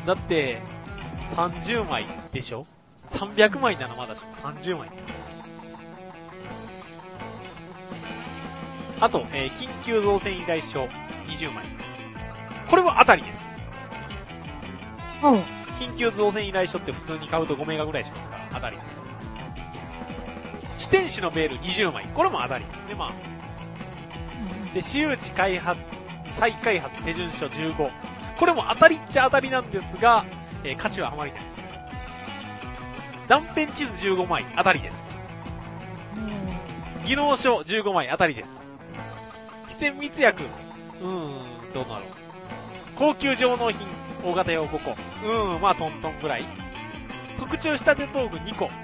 だって、さんじゅうまいでしょ ?さんびゃくまいならまだしもさんじゅうまいです。あと、えー、緊急造船依頼書にじゅうまい。これは当たりです。 うん。 緊急造船依頼書って普通に買うとごメガぐらいしますから、当たりです。主天使のメールにじゅうまい。これも当たりですね、まあ。で、私有地開発、再開発手順書じゅうご。これも当たりっちゃ当たりなんですが、えー、価値はあまりないです。断片地図じゅうごまい、当たりです。技能書じゅうごまい、当たりです。非戦密薬、うーん、どうなろう。高級上納品、大型用ごこ。うーん、まあトントンぐらい。特注仕立て道具にこ。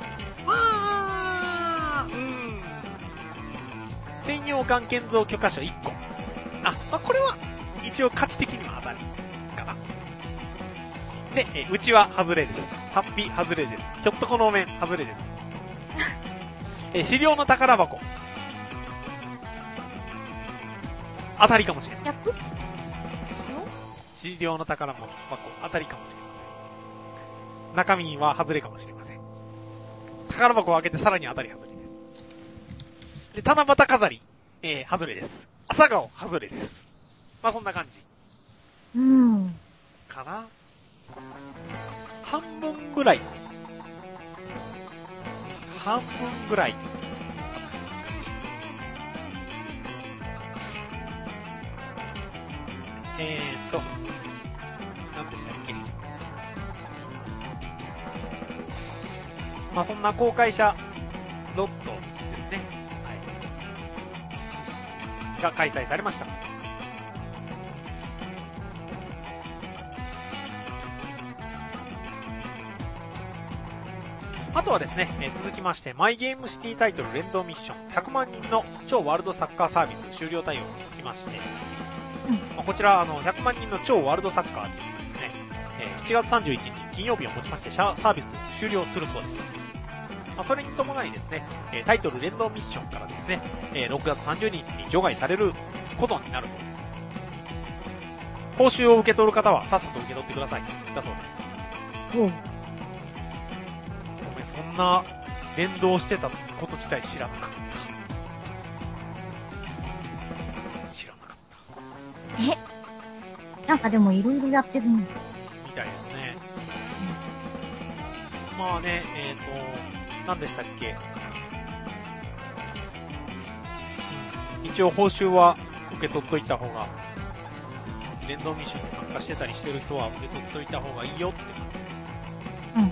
あー、うーん。専用管建造許可書いっこ。あ、まあこれは、一応価値的には当たりかな。で、え、うちは外れです。ハッピー外れです。ひょっとこの面外れです。え、資料の宝箱。当たりかもしれない。資料の宝箱当たりかもしれません。中身は外れかもしれません。宝箱を開けてさらに当たり外れです。で、七夕飾り、えー、外れです。朝顔外れです。まあそんな感じ。 うん。 かな。半分ぐらい。半分ぐらい。えーと、何でしたっけ。まあそんな公開者ロットですね。はい。が開催されました。あとはですね、えー、続きまして、マイゲームシティタイトル連動ミッションひゃくまんにんの超ワールドサッカーサービス終了対応につきまして、うんまあ、こちらあのひゃくまんにんの超ワールドサッカーというのがですね、えー、しちがつさんじゅういちにち金曜日をもちましてサービス終了するそうです。まあ、それに伴いですね、タイトル連動ミッションからですね、ろくがつさんじゅうにちに除外されることになるそうです。報酬を受け取る方はさっさと受け取ってくださいだそうです。うん。そんな連動してたこと自体知らなかった。知らなかった。 え、なんかでもいろいろやってるのみたいですね。うん、まあね、えっ、ー、と、何でしたっけ。うん、一応報酬は受け取っといた方が、連動ミッションに参加してたりしてる人は受け取っといた方がいいよって感じです。 うんうん。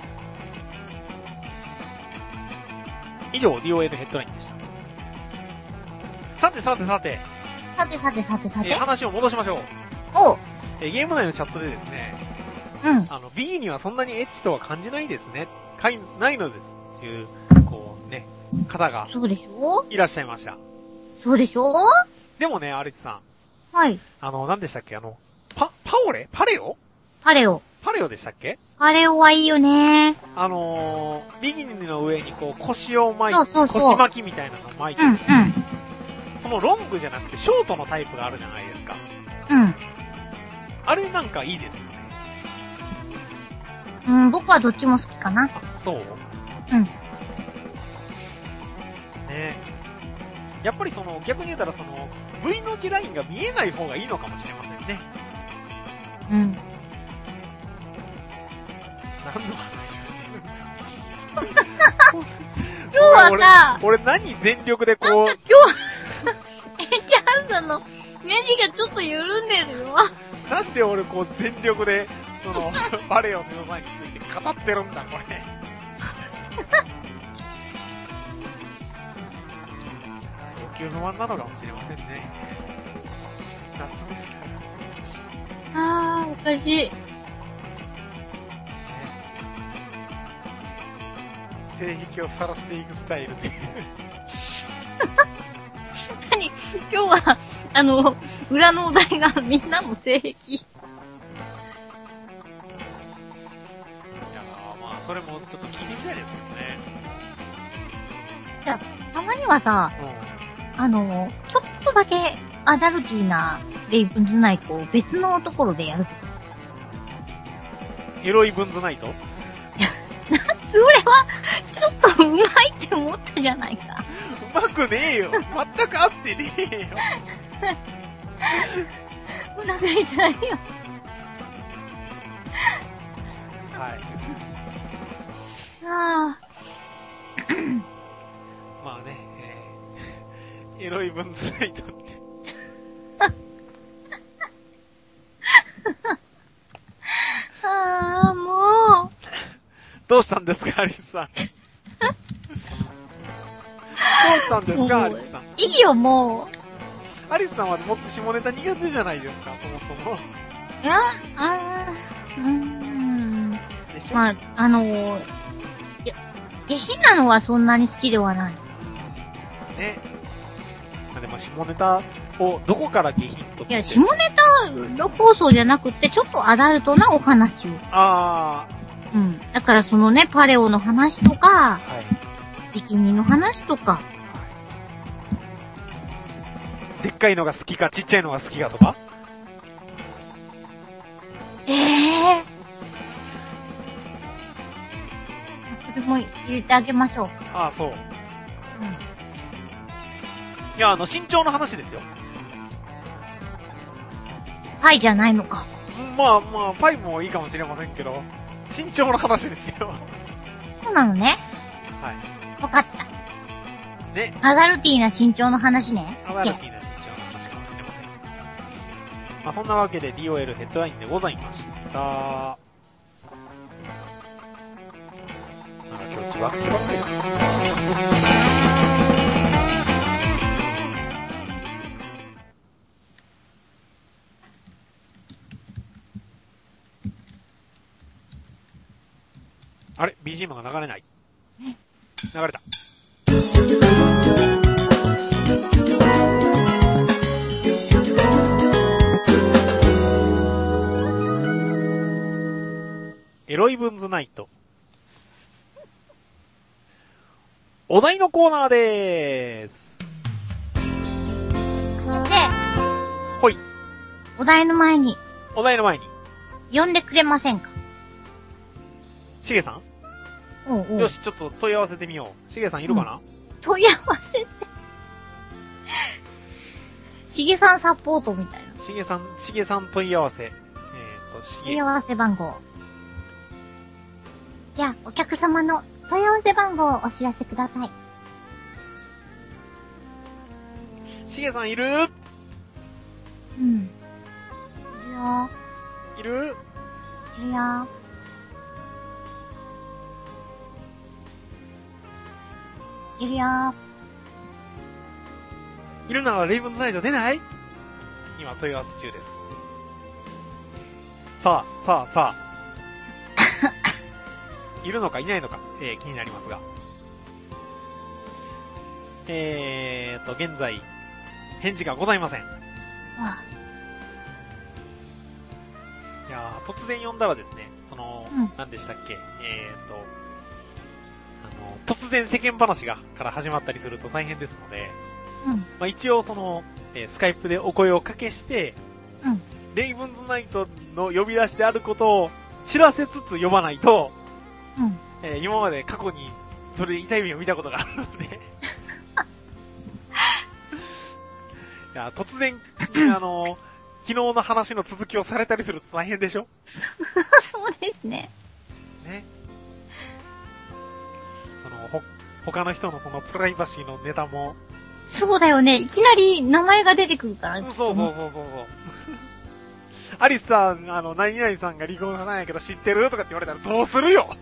以上、ディーオーエル ヘッドラインでした。さてさてさて。 さてさてさてさて。 えー、話を戻しましょう。 おう。 えー、ゲーム内のチャットでですね。 うん。 あの、B にはそんなにエッチとは感じないですね。かい、ないのです。っていう、こうね、方が。 そうでしょいらっしゃいました。 そうでしょでもね、アリスさん。 はい。 あの、何でしたっけあの、パ、パオレパレオパレオ。 パレオでしたっけパレオはいいよね。 あのー、ビギニの上にこう腰を巻いて、 そうそうそう腰巻きみたいなのを巻いて、 うんうん。 そのロングじゃなくてショートのタイプがあるじゃないですか。 うん。 あれなんかいいですよね。 うん、僕はどっちも好きかな。 そううん。 ねやっぱりその、逆に言うたらその、V の字ラインが見えない方がいいのかもしれませんね。 うん。 何の話をしてるんだ今日はさ、 俺、俺何全力でこう。 今日は、え、チャンさんのネジがちょっと緩んでるよ。 なんで俺こう全力で、その、バレオの良さについて語ってるんだ、これ。要求不満なのかもしれませんね。夏ですから。 あー、おかしい。 性癖を晒していくスタイルという。 何今日は、あの、裏のお題がみんなの性癖。いやー、まあ、それもちょっと聞いてみたいですけどね。 いや、たまにはさ、うん、あの、ちょっとだけアダルティーなレイブンズナイトを別のところでやるとか。 エロいブンズナイト？ それは、ちょっとうまいって思ったじゃないか。 うまくねえよ。全く合ってねえよ。 お腹痛いよ。 はい。 ああ。 まあね、えー、エロいブンズナイトって。 ああ、もう。 どうしたんですか、アリスさん。どうしたんですか、アリスさん。 いいよ、もう。アリスさんはもっと下ネタ苦手じゃないですか、そもそも。 いや、あー、うーん。まあ、あのー、いや、下品なのはそんなに好きではない。 ね。でも下ネタをどこから下品と。 いや、下ネタ放送じゃなくて、ちょっとアダルトなお話を。 あー。 うん。だからそのね、パレオの話とか、はい、ビキニの話とか。 でっかいのが好きか、ちっちゃいのが好きかとか？ ええー。それも入れてあげましょう。 ああ、そう。うん。いや、あの、身長の話ですよ。 パイじゃないのか。 まあまあ、パイもいいかもしれませんけど、身長の話ですよ。 そうなのね。 はい。 わかった。 ね。 アダルティーな身長の話ね。 アダルティーな身長の話かもしれません。まあそんなわけで ディーオーエル ヘッドラインでございました。なんか今日自爆しばっかりだ。あれ ?ビージーエム が流れない。流れた。エロいブンズナイト。お題のコーナーでーす。 先生。 ほい。 お題の前に。 お題の前に。 呼んでくれませんか？ しげさん？ おうおう。 よし、ちょっと問い合わせてみよう。しげさんいるかな？うん、 問い合わせて。しげさんサポートみたいな。 しげさん、しげさん問い合わせ。えーと、しげ。 問い合わせ番号。じゃあ、お客様の問い合わせ番号をお知らせください。 しげさんいる？ うん。いるよ。 いる？ いるよ。いるよ。 いるならレイブンズナイト出ない？今問い合わせ中です。さあ、さあ、さあ。いるのかいないのか、えー、気になりますが。えーと、現在、返事がございません。 あいやー、突然呼んだらですね、その、 うん、 何でしたっけ、えーと、あの、突然世間話が、から始まったりすると大変ですので、 うん、 まあ一応その、えー、スカイプでお声をかけして、 うん、 レイブンズナイトの呼び出しであることを知らせつつ呼ばないと、 うんえー、今まで過去にそれで痛い目を見たことがあるのでいや突然あの昨日の話の続きをされたりすると大変でしょそうですね。 ね。そのほ他の人のそのプライバシーのネタもそうだよね。いきなり名前が出てくるから。 そうそうそうそうそうアリスさん、あの、何々さんが離婚したんやけど知ってるとかって言われたらどうするよ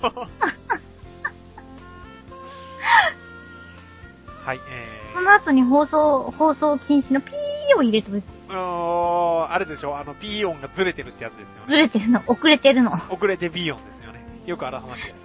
はい、えー。 その後に放送、放送禁止のピーを入れておいて。 ああれでしょあの、ピー音がずれてるってやつですよね。 ずれてるの、遅れてるの。 遅れてピー音ですよね。よくある話です。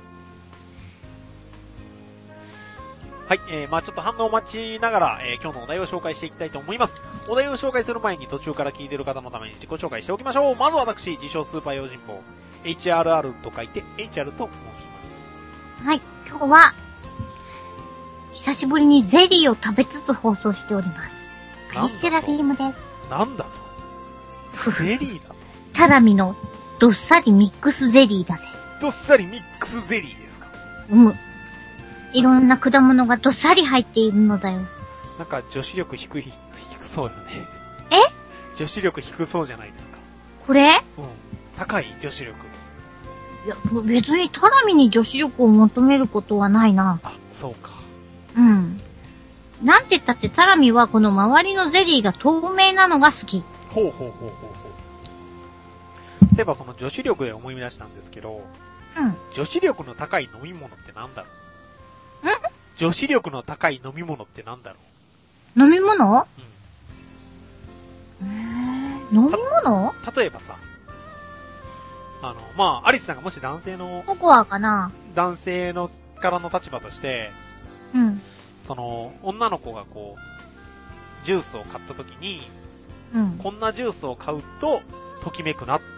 はい、えー、まあちょっと反応を待ちながら、えー、今日のお題を紹介していきたいと思います。お題を紹介する前に途中から聞いている方のために自己紹介しておきましょう。まず私、自称スーパー用心棒、エイチアールアール と書いて エイチアール と申します。 はい、今日は、久しぶりにゼリーを食べつつ放送しております。カリステラリームです。 なんだとゼリーだとただみのどっさりミックスゼリーだぜ。 どっさりミックスゼリーですか？ うむ。いろんな果物がどっさり入っているのだよ。 なんか女子力低い、低そうよね。 え？ 女子力低そうじゃないですか。 これ？ うん。高い女子力。 いや、別にタラミに女子力を求めることはないな。 あ、そうか。 うん。なんて言ったってタラミはこの周りのゼリーが透明なのが好き。 ほうほうほうほうほう。そういえばその女子力で思い出したんですけど、 うん。 女子力の高い飲み物ってなんだろう？ ん？ 女子力の高い飲み物ってなんだろう？飲み物？ うん。 えー、飲み物？ 例えばさ、あの、まあ、アリスさんがもし男性の、 ココアかな？ 男性のからの立場として、 うん。 その、女の子がこう、ジュースを買った時に、 うん。 こんなジュースを買うと、ときめくな。 う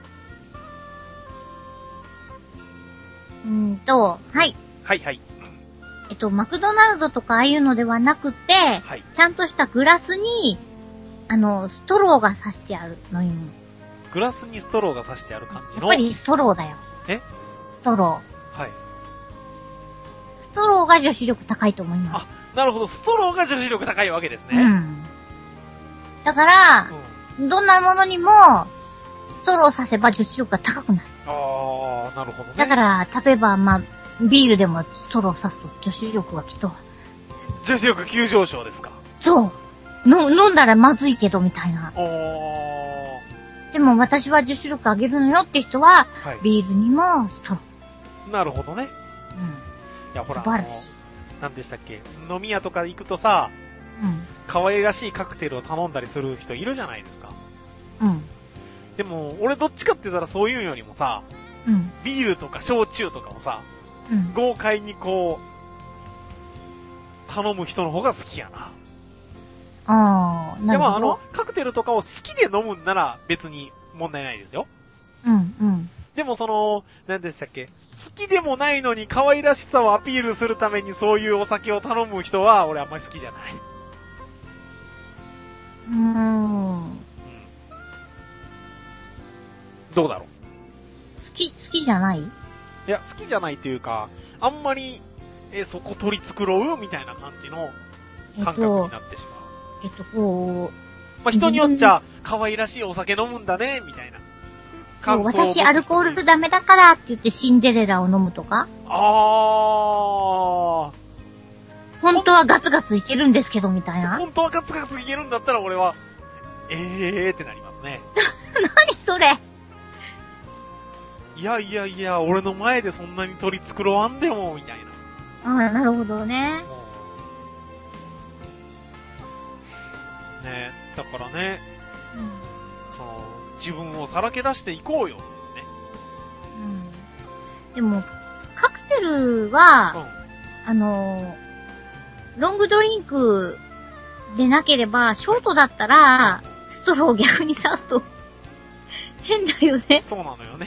ーんと、はい。 はいはい。 えっと、マクドナルドとかああいうのではなくて、はい、ちゃんとしたグラスに、あの、ストローが刺してある飲み物。 グラスにストローが刺してある感じの？ やっぱりストローだよ。 え？ ストロー。はい。 ストローが女子力高いと思います。 あ、なるほど。ストローが女子力高いわけですね。 うん。だから、うん、どんなものにも、ストローさせば女子力が高くなる。 あー、なるほどね。 だから、例えば、まあ、ビールでもストローさすと女子力はきっと。 女子力急上昇ですか？ そう。の、飲んだらまずいけど、みたいな。 おー。 でも私は女子力上げるのよって人は、はい、ビールにもストロー。なるほどね。 うん。 いや、ほら、 素晴らしい。 何でしたっけ？飲み屋とか行くとさ、うん。可愛らしいカクテルを頼んだりする人いるじゃないですか。 うん。 でも、俺どっちかって言ったらそういうよりもさ、うん。ビールとか焼酎とかをさ、うん。豪快にこう、頼む人の方が好きやな。 ああ、なるほど。でもあの、カクテルとかを好きで飲むんなら別に問題ないですよ。 うんうん。 でもその、何でしたっけ？好きでもないのに可愛らしさをアピールするためにそういうお酒を頼む人は俺あんまり好きじゃない。 うーん。うん。 どうだろう？ 好き、好きじゃない？いや、好きじゃないというか、あんまり、え、そこ取り繕うみたいな感じの感覚になってしまう。 えっと、こう、 まあ、人によっちゃ、可愛らしいお酒飲むんだね、みたいな。 そう、私アルコールダメだからって言ってシンデレラを飲むとか。 あー。 本当はガツガツいけるんですけど、みたいな。 本当はガツガツいけるんだったら俺は、えーってなりますね。 何それ？ いやいやいや、俺の前でそんなに取り繕わんでも、みたいな。 ああ、なるほどね。 ね、だからね、 うん、 その自分をさらけ出していこうよ、ね。 うん。でもカクテルは、うん、あのロングドリンクでなければショートだったらストローを逆に刺すと変だよね。 そうなのよね。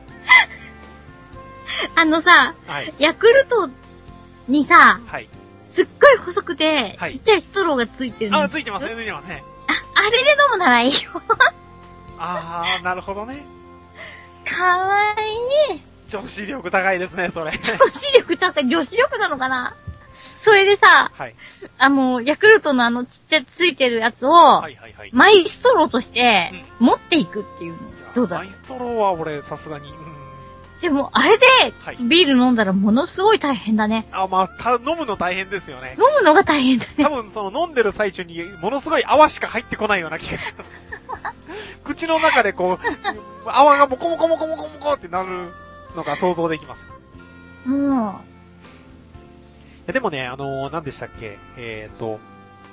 あのさ、はい、ヤクルトにさ。はい。すっごい細くて、はい、ちっちゃいストローがついてるんです。 あ、ついてますね、ついてますね。 あ、あれで飲むならいいよ。 あー、なるほどね。 かわいい。 女子力高いですね、それ。 女子力高い、女子力なのかな？それでさ、はい、あの、ヤクルトのあのちっちゃいついてるやつを、はいはいはい、マイストローとして持っていくっていうの、うん、どうだろう？ マイストローは俺、さすがに、うん。 でも、あれで、ビール飲んだらものすごい大変だね。 あ、まあ、た、飲むの大変ですよね。 飲むのが大変だね。 多分、その飲んでる最中に、ものすごい泡しか入ってこないような気がします。口の中でこう、泡がモコモコモコモコモコってなるのが想像できます。 うん。いやでもね、あのー、何でしたっけ、えーと、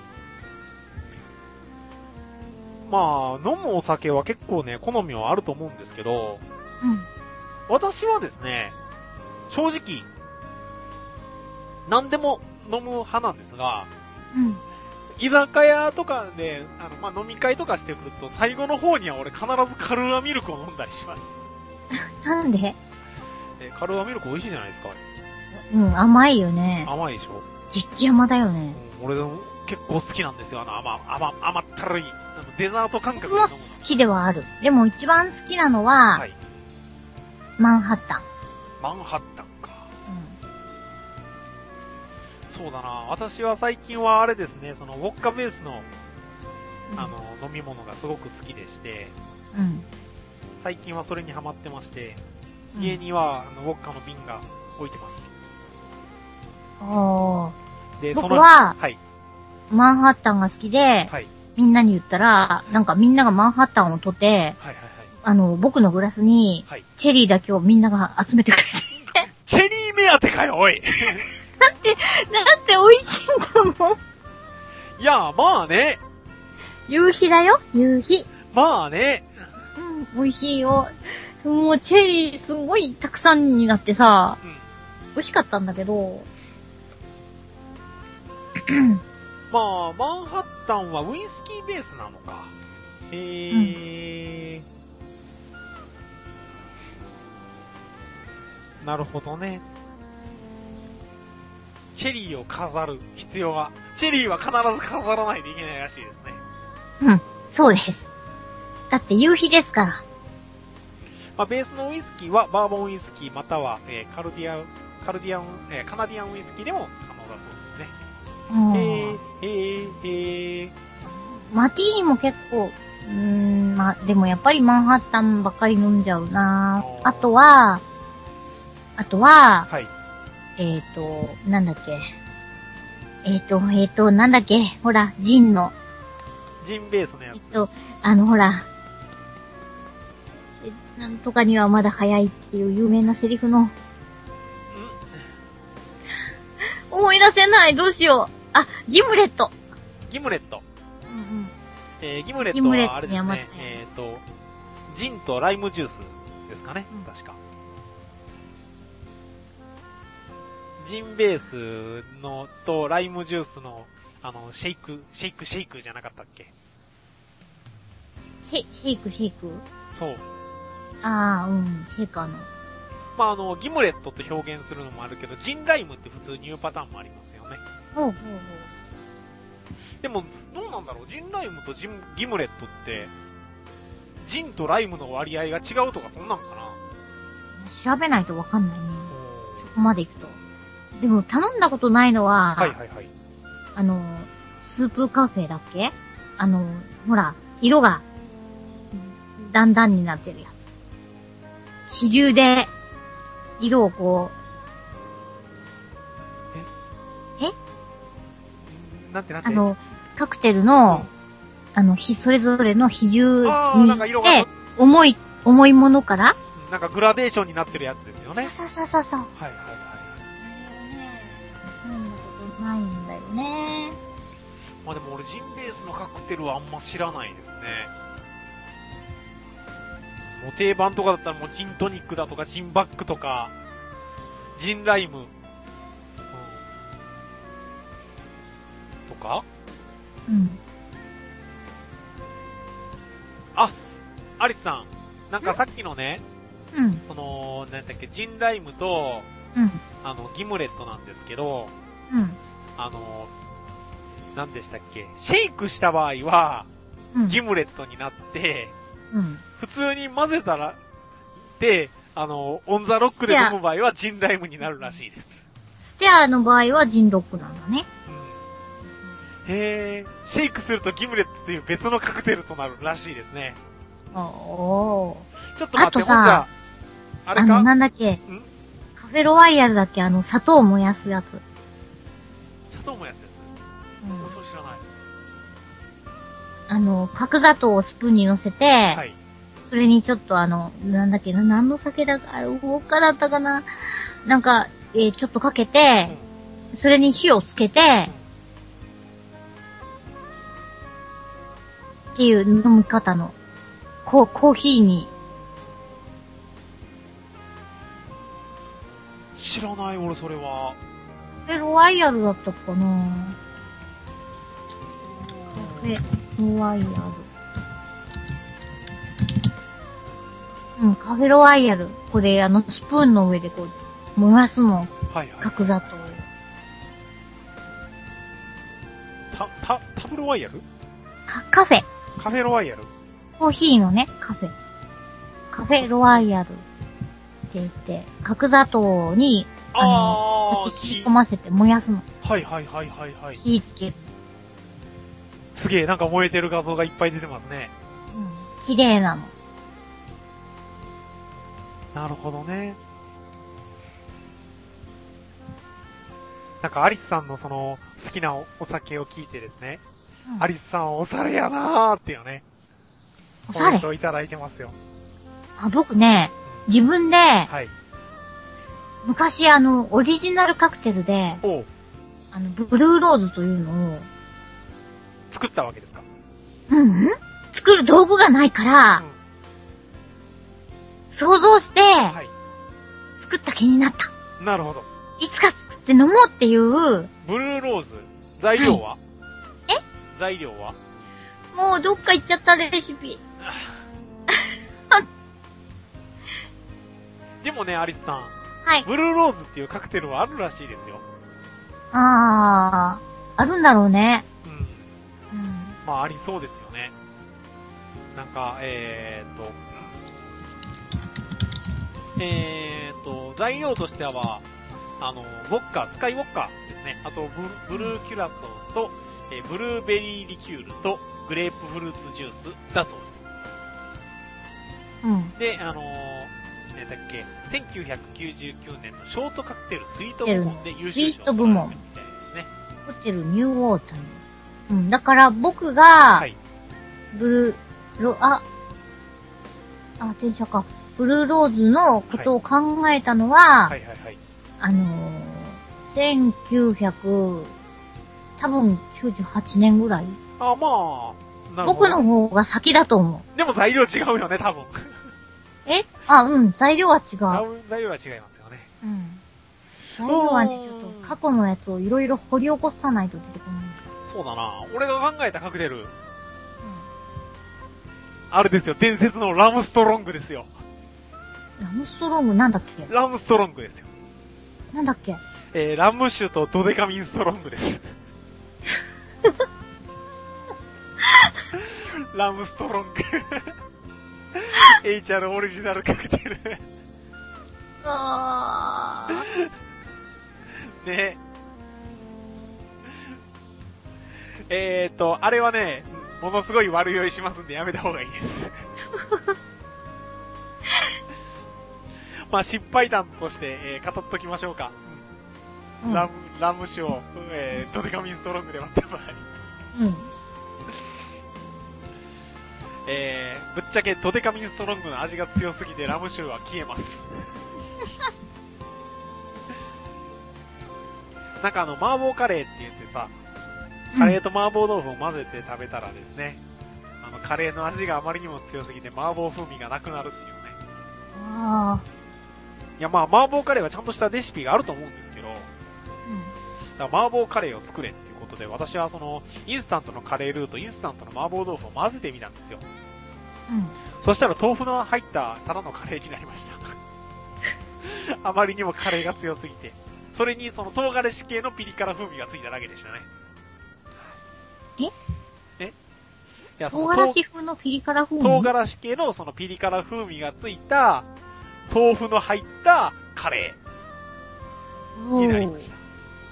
まあ、飲むお酒は結構ね、好みはあると思うんですけど、 うん。 私はですね、正直、何でも飲む派なんですが、 うん。 居酒屋とかで、あの、まあ、飲み会とかしてくると、最後の方には俺必ずカルーアミルクを飲んだりします。 なんで？ え、カルーアミルク美味しいじゃないですか。 うん、甘いよね。 甘いでしょ？ 実甘だよね。 うん、俺結構好きなんですよ、あの甘、甘、甘ったるい、あのデザート感覚で飲む。も好きではある。でも一番好きなのは、はい、マンハッタン。 マンハッタンか。うん。そうだな。私は最近はあれですね、そのウォッカベースの、あの、うん、飲み物がすごく好きでして、うん。最近はそれにハマってまして、うん、家にはあのウォッカの瓶が置いてます。 おー。で、僕その、は、はい。マンハッタンが好きで、はい。みんなに言ったら、なんかみんながマンハッタンを取って、はいはいはい。あの、僕のグラスに、はい、チェリーだけをみんなが集めてくれて。 チェリー目当てかよ、おいだって、 だって美味しいんだもん。 いや、まあね。 夕日だよ、夕日。 まあね。 うん、美味しいよ。もうチェリーすごいたくさんになってさ、うん、美味しかったんだけど。 まあ、マンハッタンはウイスキーベースなのか。へー。うん、なるほどね。チェリーを飾る必要は、チェリーは必ず飾らないといけないらしいですね。 うん、そうです。だって夕日ですから。 まあ、ベースのウイスキーはバーボンウイスキーまたは、えー、カルディアン、カルディアン、えー、カナディアンウイスキーでも可能だそうですね。へー、へー、へー。 マティーニも結構、うーん、まあ、でもやっぱりマンハッタンばっかり飲んじゃうな。あとは、あとは、はい。えっと、なんだっけ。えっと、えっと、なんだっけ。ほら、ジンの。 ジンベースのやつ。 えっと、あの、ほら、え、なんとかにはまだ早いっていう有名なセリフの。ん思い出せない。どうしよう。あ、ギムレット。 ギムレット。 うんうん。 えー、ギムレットはあれですね。えっと、ジンとライムジュースですかね。うん、確か。ジンベースのとライムジュースのあのシェイクシェイクシェイクじゃなかったっけ？ シェシェイクシェイク？ そう。 ああ、うん、シェイカーの。 まああのギムレットと表現するのもあるけど、ジンライムって普通に言うパターンもありますよね。 ほうほうほう。 でもどうなんだろう。ジンライムとジンギムレットってジンとライムの割合が違うとかそんなんかな？調べないとわかんないね。そこまで行くと。でも頼んだことないのは、 はいはいはい。 あの、スープカフェだっけ？あの、ほら、色が、だんだんになってるやつ。比重で、色をこう、ええなんてなんてあの、カクテルの、うん、あの、それぞれの比重によって、重い、重いものから、 なんかグラデーションになってるやつですよね。 そうそうそうそう。 はいはいはい。 ないんだよね。 まあでも俺ジンベースのカクテルはあんま知らないですね。もう定番とかだったらもうジントニックだとかジンバックとかジンライム、うん、とか、 うん、 あ、アリスさんなんかさっきのね、 うん、 そのなんだっけジンライムと、 うん、 あのギムレットなんですけど、 うん、 あの何でしたっけシェイクした場合は、うん、ギムレットになって、 うん、 普通に混ぜたらであのオンザロックで飲む場合はジンライムになるらしいです。 ステアの場合はジンロックなんだね。 うん、へー、シェイクするとギムレットという別のカクテルとなるらしいですね。 おー。 ちょっと待って、 あとさ、 あれかあのなんだっけ、んカフェロワイヤルだっけ、あの砂糖を燃やすやつ。 砂糖を燃やすやつ、うん、そう知らない。 あの角砂糖をスプーンに乗せて、はい、それにちょっとあのなんだっけな、何の酒だか、あれウォッカだったかな、なんか、えー、ちょっとかけて、うん、それに火をつけて、うん、っていう飲み方のコーヒーに。 知らない俺それは。 カフェロワイヤルだったかな。カフェロワイヤル。うん、カフェロワイヤル。これあのスプーンの上でこう燃やすの。はいはい。角砂糖。 た、た、タブロワイヤル？ か、カフェ。 カフェロワイヤル？ コーヒーのね、カフェ。カフェロワイヤル。 言って、角砂糖に、あの、先吸い込ませて燃やすの。 はいはいはいはいはい。 火つける。 すげえ、なんか燃えてる画像がいっぱい出てますね。 うん。綺麗なの。 なるほどね。なんかアリスさんのその好きな お, お酒を聞いてですね、うん、アリスさんはおしゃれやなーっていうね、コメントをいただいてますよ。 あ、僕ね、自分で、はい、昔あの、オリジナルカクテルで、おあの、ブルーローズというのを、 作ったわけですか？ うん、うん、作る道具がないから、うん、想像して、はい、作った気になった。 なるほど。 いつか作って飲もうっていう。 ブルーローズ、材料は、はい、 え材料はもうどっか行っちゃったレシピ。 でもね、アリスさん。 はい。 ブルーローズっていうカクテルはあるらしいですよ。 あー、あるんだろうね。 うん。うん。まあ、ありそうですよね。なんか、えーと、えーと、材料としては、あの、ウォッカ、スカイウォッカですね。あとブ、ブルーキュラソーと、えー、ブルーベリーリキュールと、グレープフルーツジュースだそうです。 うん。 で、あのー、ねだっけ、せんきゅうひゃくきゅうじゅうきゅうねんのショートカクテルスイート部門で優秀賞を取られたみたいですね。 ホテルニューウォーターに。うん、だから僕が、はい、ブルー、ロ、あ、あ、電車か。ブルーローズのことを考えたのは、はい、はいはいはい。あのー、せんきゅうひゃく、多分きゅうじゅうはちねんぐらい。 あ、まあ、 なるほど。僕の方が先だと思う。でも材料違うよね、多分。 えあ、うん、材料は違う。 材料は違いますよね。 うん。材料はね、ちょっと過去のやつをいろいろ掘り起こさないと出てこない。 そうだな。俺が考えたカクテル。うん。あれですよ、伝説のラムストロングですよ。 ラムストロングなんだっけ？ ラムストロングですよ。 なんだっけ？ えー、ラム酒とドデカミンストロングです。ラムストロング。エイチアール オリジナルカクテル。 あー。ねえーと、あれはね、ものすごい悪酔いしますんでやめた方がいいです。まあ失敗談として、えー、語っときましょうか。うん、ラム、ラム酒を、えー、ドデカミンストロングで割った場合。うん。えー、ぶっちゃけドデカミンストロングの味が強すぎてラム酒は消えます。なんかあの、麻婆カレーって言ってさ、カレーと麻婆豆腐を混ぜて食べたらですね、うん、あの、カレーの味があまりにも強すぎて麻婆風味がなくなるっていうね。 ああ。 いやまあ麻婆カレーはちゃんとしたレシピがあると思うんですけど、うん、だから麻婆カレーを作れっていうことで、私はその、インスタントのカレールーとインスタントの麻婆豆腐を混ぜてみたんですよ。うん。そしたら豆腐の入ったただのカレーになりました。あまりにもカレーが強すぎて。それにその唐辛子系のピリ辛風味がついただけでしたね。 ええいや、 その唐辛子風のピリ辛風味唐辛子系のそのピリ辛風味がついた豆腐の入ったカレーになりました。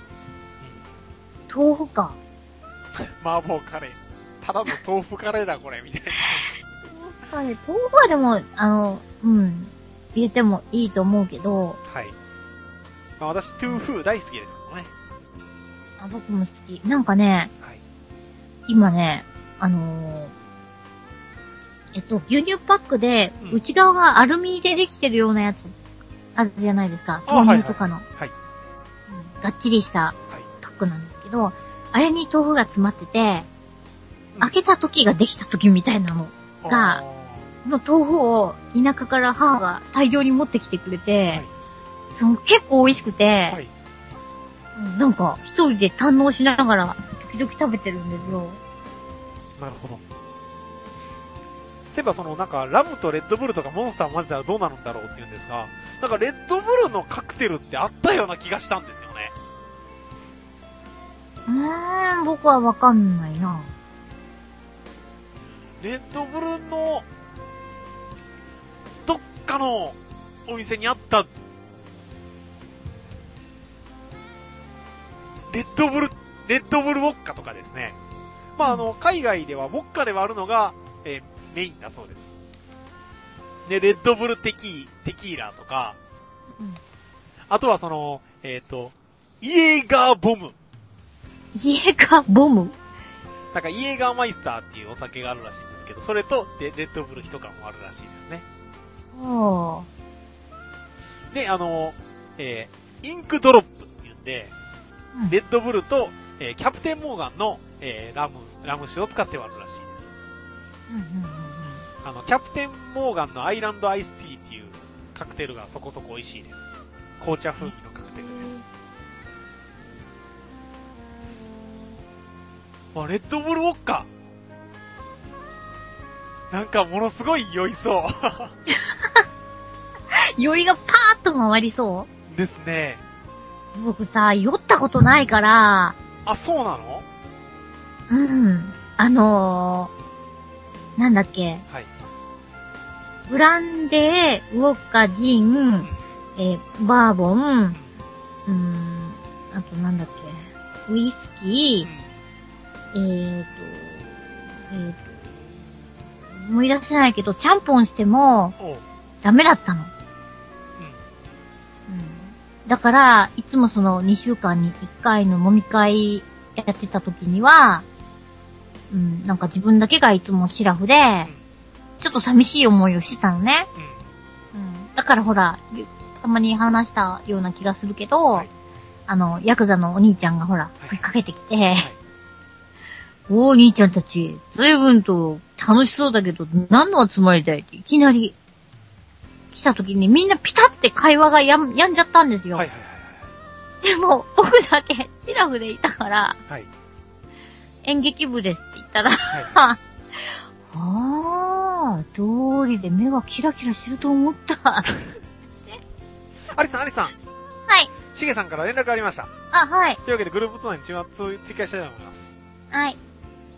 豆腐か。 麻婆カレー。ただの豆腐カレーだこれ、みたいな。 豆腐はでも、あの、うん、入れてもいいと思うけど。 はい。まあ、私、トゥーフー大好きですけどね。 あ、僕も好き。なんかね、はい、今ね、あのー、えっと、牛乳パックで、うん、内側がアルミでできてるようなやつ、あるじゃないですか。豆乳とかの。はい、はいはいうん。がっちりしたパックなんですけど、はい、あれに豆腐が詰まってて、うん、開けた時ができた時みたいなのが、この豆腐を田舎から母が大量に持ってきてくれて、はい、その結構美味しくて、はいうん、なんか一人で堪能しながら時々食べてるんですよ。 なるほど。そういえばそのなんかラムとレッドブルとかモンスター混ぜたらどうなるんだろうって言うんですが、なんかレッドブルのカクテルってあったような気がしたんですよね。 うーん、僕はわかんないな。 レッドブルのどっかのお店にあった、レッドブル、レッドブルウォッカとかですね。まあ、あの、海外ではウォッカではあるのが、えー、メインだそうです。で、レッドブルテキー、テキーラとか、うん、あとはその、えっ、ー、と、イエーガーボム。 イエーガーボム？ なんかイエーガーマイスターっていうお酒があるらしいんですけど、それと、で、レッドブル一缶もあるらしいですね。 おー。 で、あの、えー、インクドロップっていうんで、うん、レッドブルと、えー、キャプテンモーガンの、えー、ラム、ラム酒を使って割るらしいです。うんうんうんうん、あの、キャプテンモーガンのアイランドアイスティーっていうカクテルがそこそこ美味しいです。紅茶風味のカクテルです。あ、レッドブルウォッカ。なんかものすごい酔いそう。 酔いがパーッと回りそうですね。 僕さ、酔ったことないから。 あ、そうなの？ うん。あのー、なんだっけ。はい。ブランデー、ウォッカ、ジン、うん、えー、バーボン、うん、うん、あとなんだっけ。ウイスキー、うん、えーと、えーと、思い出せないけど、ちゃんぽんしても、ダメだったの。だから、いつもそのにしゅうかんにいっかいの飲み会やってた時には、うん、なんか自分だけがいつもシラフで、うん、ちょっと寂しい思いをしたのね。うん。うん、だからほら、たまに話したような気がするけど、はい、あの、ヤクザのお兄ちゃんがほら、追いかけてきて、はいはい、おー兄ちゃんたち、随分と楽しそうだけど、何の集まりだいっていきなり、来た時にみんなピタって会話がやん、やんじゃったんですよ。はいはいはい。でも、僕だけシラフでいたから、はい、演劇部ですって言ったら、はい、あー、通りで目がキラキラしてると思った。 アリさん、アリさん。 はい。 シゲさんから連絡ありました。 あ、はい。 というわけでグループツアーに追加したいと思います。 はい。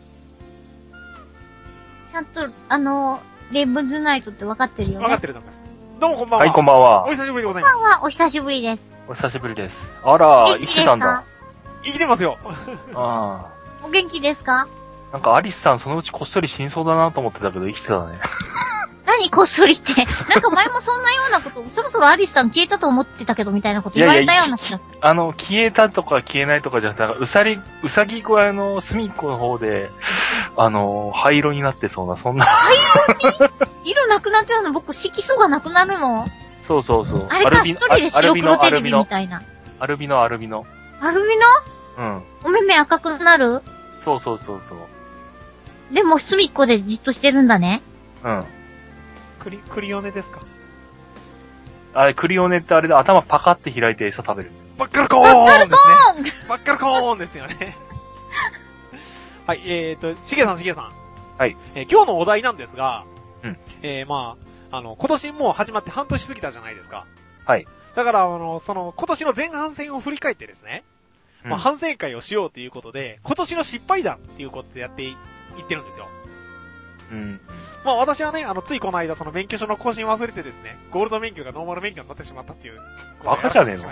ちゃんと、あの、レイブンズナイトって分かってるよね。 分かってると思います。どうもこんばんは。 はい、こんばんは。 お久しぶりでございます。 こんばんは、お久しぶりです。 お久しぶりです。あら、生きてたんだ。 生きてますよ。 ああ。 お元気ですか？ なんかアリスさんそのうちこっそり死にそうだなと思ってたけど生きてたね。 何こっそりって。なんか前もそんなようなこと、そろそろアリスさん消えたと思ってたけどみたいなこと言われたような気がする。 あの、消えたとか消えないとかじゃなくて、うさり、うさぎ小屋の隅っこの方で、あの、灰色になってそうな、そんな。 灰色に色なくなってるの僕色素がなくなるの？ そうそうそう。 あれか、一人で白黒テレビみたいな。 アルビノ、アルビノ。 アルビノ？うん。お目目赤くなる？ そうそうそうそう。 でも隅っこでじっとしてるんだね。 うん。 クリ、クリオネですか？ あれ、クリオネってあれで頭パカって開いて餌食べる。 バッカルコーンですね。バッカルコーンバッカルコーンですよね。はい、えーと、しげさんしげさん。 はい。 えー、今日のお題なんですが、 うん。 えー、まあ、あの、今年もう始まって半年過ぎたじゃないですか。 はい。 だから、あの、その、今年の前半戦を振り返ってですね、うん、まあ、反省会をしようということで、今年の失敗談っていうことでやっていってるんですよ。 うん。 まあ私はね、あの、ついこの間その免許証の更新忘れてですね、ゴールド免許がノーマル免許になってしまったっていう。 バカじゃねえの？ はい。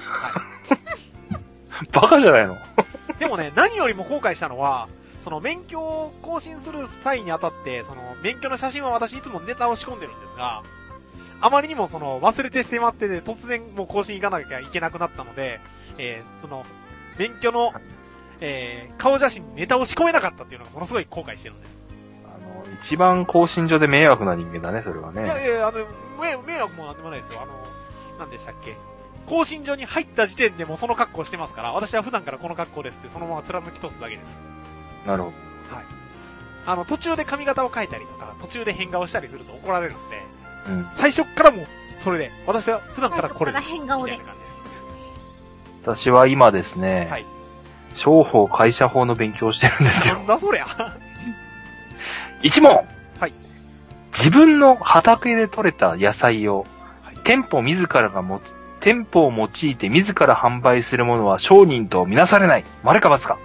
バカじゃないの？ でもね、何よりも後悔したのは、その免許を更新する際にあたって、その免許の写真は私いつもネタを仕込んでるんですが、あまりにもその忘れて迫ってて、突然もう更新行かなきゃいけなくなったので、えー、その、免許の、えー、顔写真にネタを仕込めなかったっていうのがものすごい後悔してるんです。 一番更新所で迷惑な人間だね、それはね。 いやいや、あの、迷惑もなんでもないですよ。あの、何でしたっけ。更新所に入った時点でもうその格好してますから、私は普段からこの格好ですってそのまま貫き通すだけです。 なるほど。 はい。あの、途中で髪型を変えたりとか、途中で変顔したりすると怒られるんで、うん、最初からもう、それで、私は普段からこれです。 最初から変顔で。みたいな感じです。 私は今ですね、はい。商法会社法の勉強をしてるんですよ。 なんだそりゃ。 一問。 はい。 自分の畑で採れた野菜を、はい、店舗自らがも、店舗を用いて自ら販売するものは商人とみなされない。丸か×か。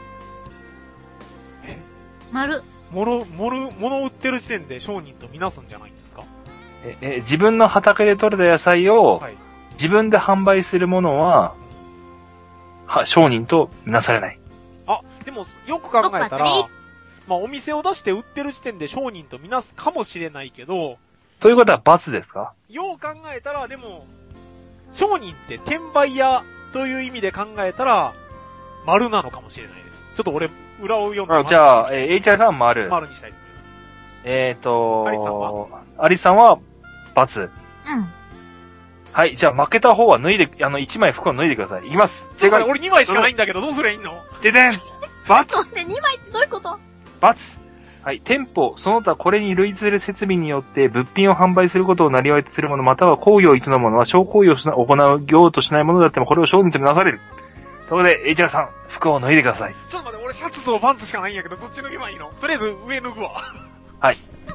丸。 もの、もの、ものを売ってる時点で商人とみなすんじゃないんですか？ ええ自分の畑で採れた野菜を、はい、自分で販売するものは、は、商人とみなされない。 あ、でも、よく考えたら、まあ、お店を出して売ってる時点で商人とみなすかもしれないけど、 ということは罰ですか？ よう考えたら、でも、商人って転売屋という意味で考えたら、丸なのかもしれないです。ちょっと俺、裏を読んであじゃあ、えー、エイチアイル さんは丸。 丸にしたいと思います。 えーとー、 アリさんはアリさんは罰。 うん。 はい、じゃあ負けた方は脱いで、あの、一枚服を脱いでください。いきます。 正解。俺にまいしかないんだけど、どうすりゃいいの？ ででん罰待って、にまいってどういうこと？ 罰。はい、店舗、その他これに類する設備によって物品を販売することをなりわいとするもの、または工業を営むものは、商行為を行う業としないものだっても、これを商人とみなされる。ところで、エイチアイル さん、服を脱いでください。 ちょっと待って、俺シャツとパンツしかないんやけど、どっち脱げばいいの？とりあえず上脱ぐわ。 はい。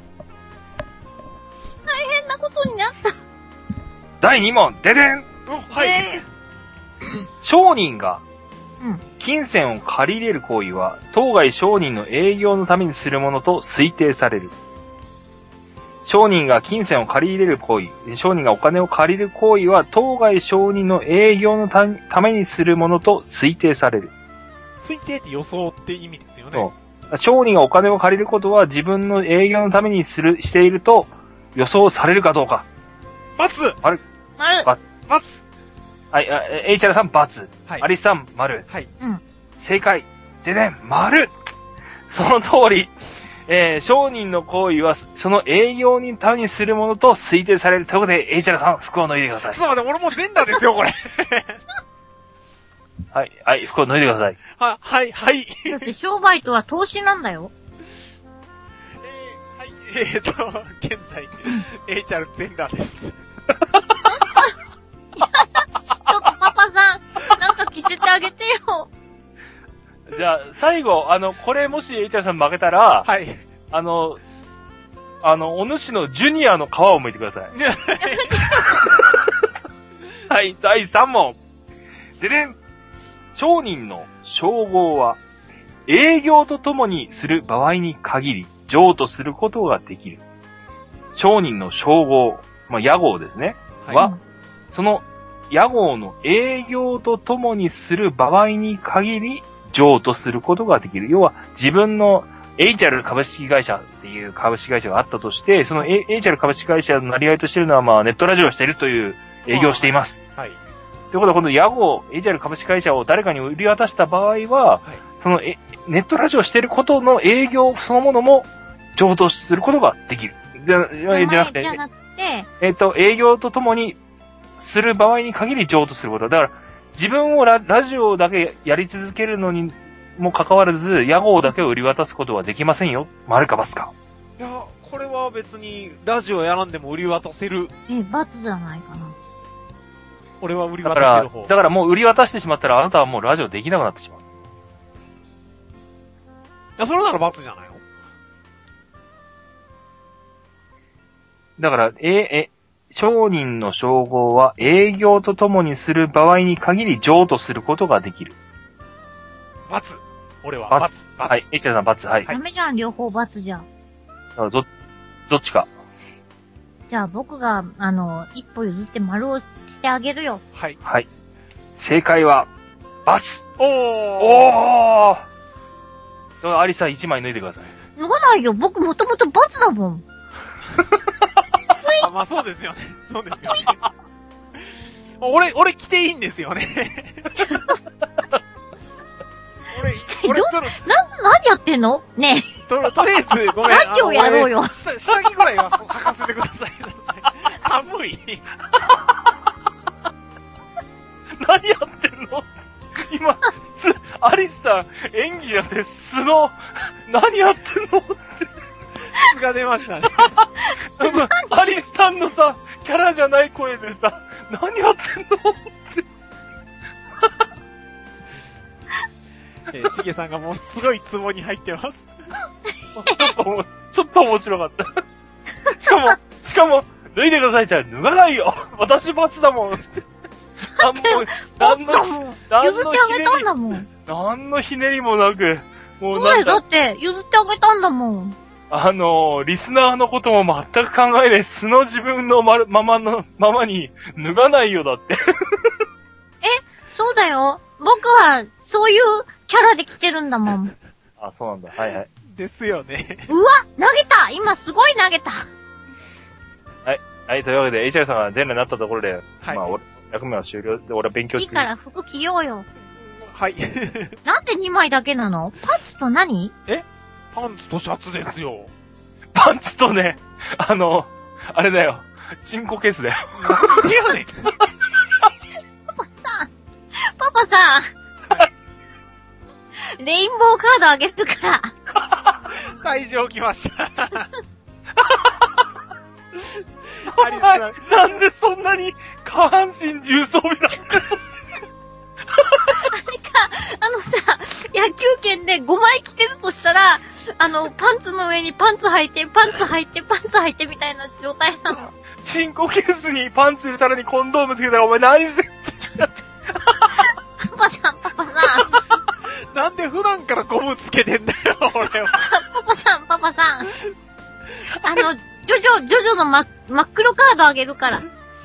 大変なことになった。 だいに問、ででんはい。 えー、商人が、 うん。 金銭を借り入れる行為は、当該商人の営業のためにするものと推定される。商人が金銭を借り入れる行為、商人がお金を借りる行為は、当該商人の営業のためにするものと推定される。 推定って予想って意味ですよね。 そう。商人がお金を借りることは、自分の営業のためにする、していると予想されるかどうか。 ×! 丸。 丸。 ×。 ×! はい、エイチアイル さん、×。 はい。 アリスさん、丸。 はい。 うん。 正解。でね、丸。その通り、えー、商人の行為は、その営業にためにするものと推定される。ということで、エイチアイル さん、服を脱いでください。 ちょっと待って、俺もう全裸ですよ、これ。 はい、はい、服を脱いでください。 は、はい、はい。 だって商売とは投資なんだよ。 えー、はい、えーと、現在、エイチアイル 全裸です。 ちょっとパパさん、なんか着せてあげてよ。 じゃあ、最後、あの、これもしエイチアイル さん負けたら、 はい。 あの、あの、お主のジュニアの皮を剥いてください。はい、だいさん問。でね、商人の称号は、営業とともにする場合に限り、譲渡することができる。商人の称号、まあ、屋号ですね。 はい、 は、その屋号の営業とともにする場合に限り、譲渡することができる。要は、自分の エイチアイル 株式会社っていう株式会社があったとして、その エイチアイル 株式会社のなりわいとしているのは、まあ、ネットラジオをしているという営業をしています。 はい。 ということは、この屋号、エイチアイル 株式会社を誰かに売り渡した場合は、はい、そのえネットラジオをしていることの営業そのものも譲渡することができる。じゃ、じゃなくて、 じゃなくて、 えっと、営業とともにする場合に限り譲渡すること。だから、自分を ラ, ラジオだけやり続けるのにもかかわらず、屋号だけを売り渡すことはできませんよ。丸か×か。 いや、これは別に、ラジオやらんでも売り渡せる。 え、×じゃないかな。 俺は売り渡せる方。だから、 だからもう売り渡してしまったら、あなたはもうラジオできなくなってしまう。 いや、それなら×じゃないの？ だから、え、え、商人の称号は営業とともにする場合に限り譲渡することができる。 ×。俺は ×。 ×。 はい。エイチアイル さん×。はい。 ダメじゃん、両方×じゃん。だからど、どっちか。 じゃあ僕が、あの、一歩譲って丸をしてあげるよ。 はい。 はい。正解は、×。 おーおーそのアリさん一枚脱いでください。 脱がないよ。僕もともと×だもん。 あ、まあそうですよね。そうですよね。俺、俺着ていいんですよね。俺、俺と、 な、何やってんのねえ。と、とりあえず、ごめん。 ラジオやろうよ。 下、下着ぐらいは履かせてください。寒い。 何やってんの今、す、アリスさん、演技じゃなくて素の、何やってんのって。 素が出ましたね。 アリスさんのさ、キャラじゃない声でさ、何やってんのって。 えー、しげさんがもうすごいツボに入ってます。 ちょっと、ちょっと面白かった。しかも、しかも、脱いでくださいって言ったら脱がないよ私罰だもん。 罰だもん。譲ってあげたんだもん。 何のひねりもなく、もうなんだ。だって、譲ってあげたんだもん。 あのー、リスナーのことも全く考えない素の自分のま、ままの、ままに脱がないよだって。 え、そうだよ。僕は、そういうキャラで来てるんだもん。 あ、そうなんだ。はいはい。 ですよね。 うわ投げた今すごい投げたはい。はい、というわけで、エイチャルさんが全裸になったところで、 はい、 まあ、俺、役目は終了で、俺は勉強いいから服着ようよ。 はい。 なんでにまいだけなの？パンツと何？ えパンツとシャツですよ。 パンツとね、あの、あれだよ。チンコケースだよ。 なんでやねん。 パパさん、パパさん、レインボーカードあげるから。 退場来ました。 アリスさん、なんでそんなに下半身重装備なの？ あれか、あのさ、野球拳でごまい着てるとしたら、あの、パンツの上にパンツ履いて、パンツ履いて、パンツ履いてみたいな状態なの。 チンコケースにパンツでさらにコンドームつけたらお前何してんの？ パパさん、パパさん。なんで普段からゴムつけてんだよ、俺は。 パパさん、パパさん。あの、ジョジョ、ジョジョの真、真っ黒カードあげるから。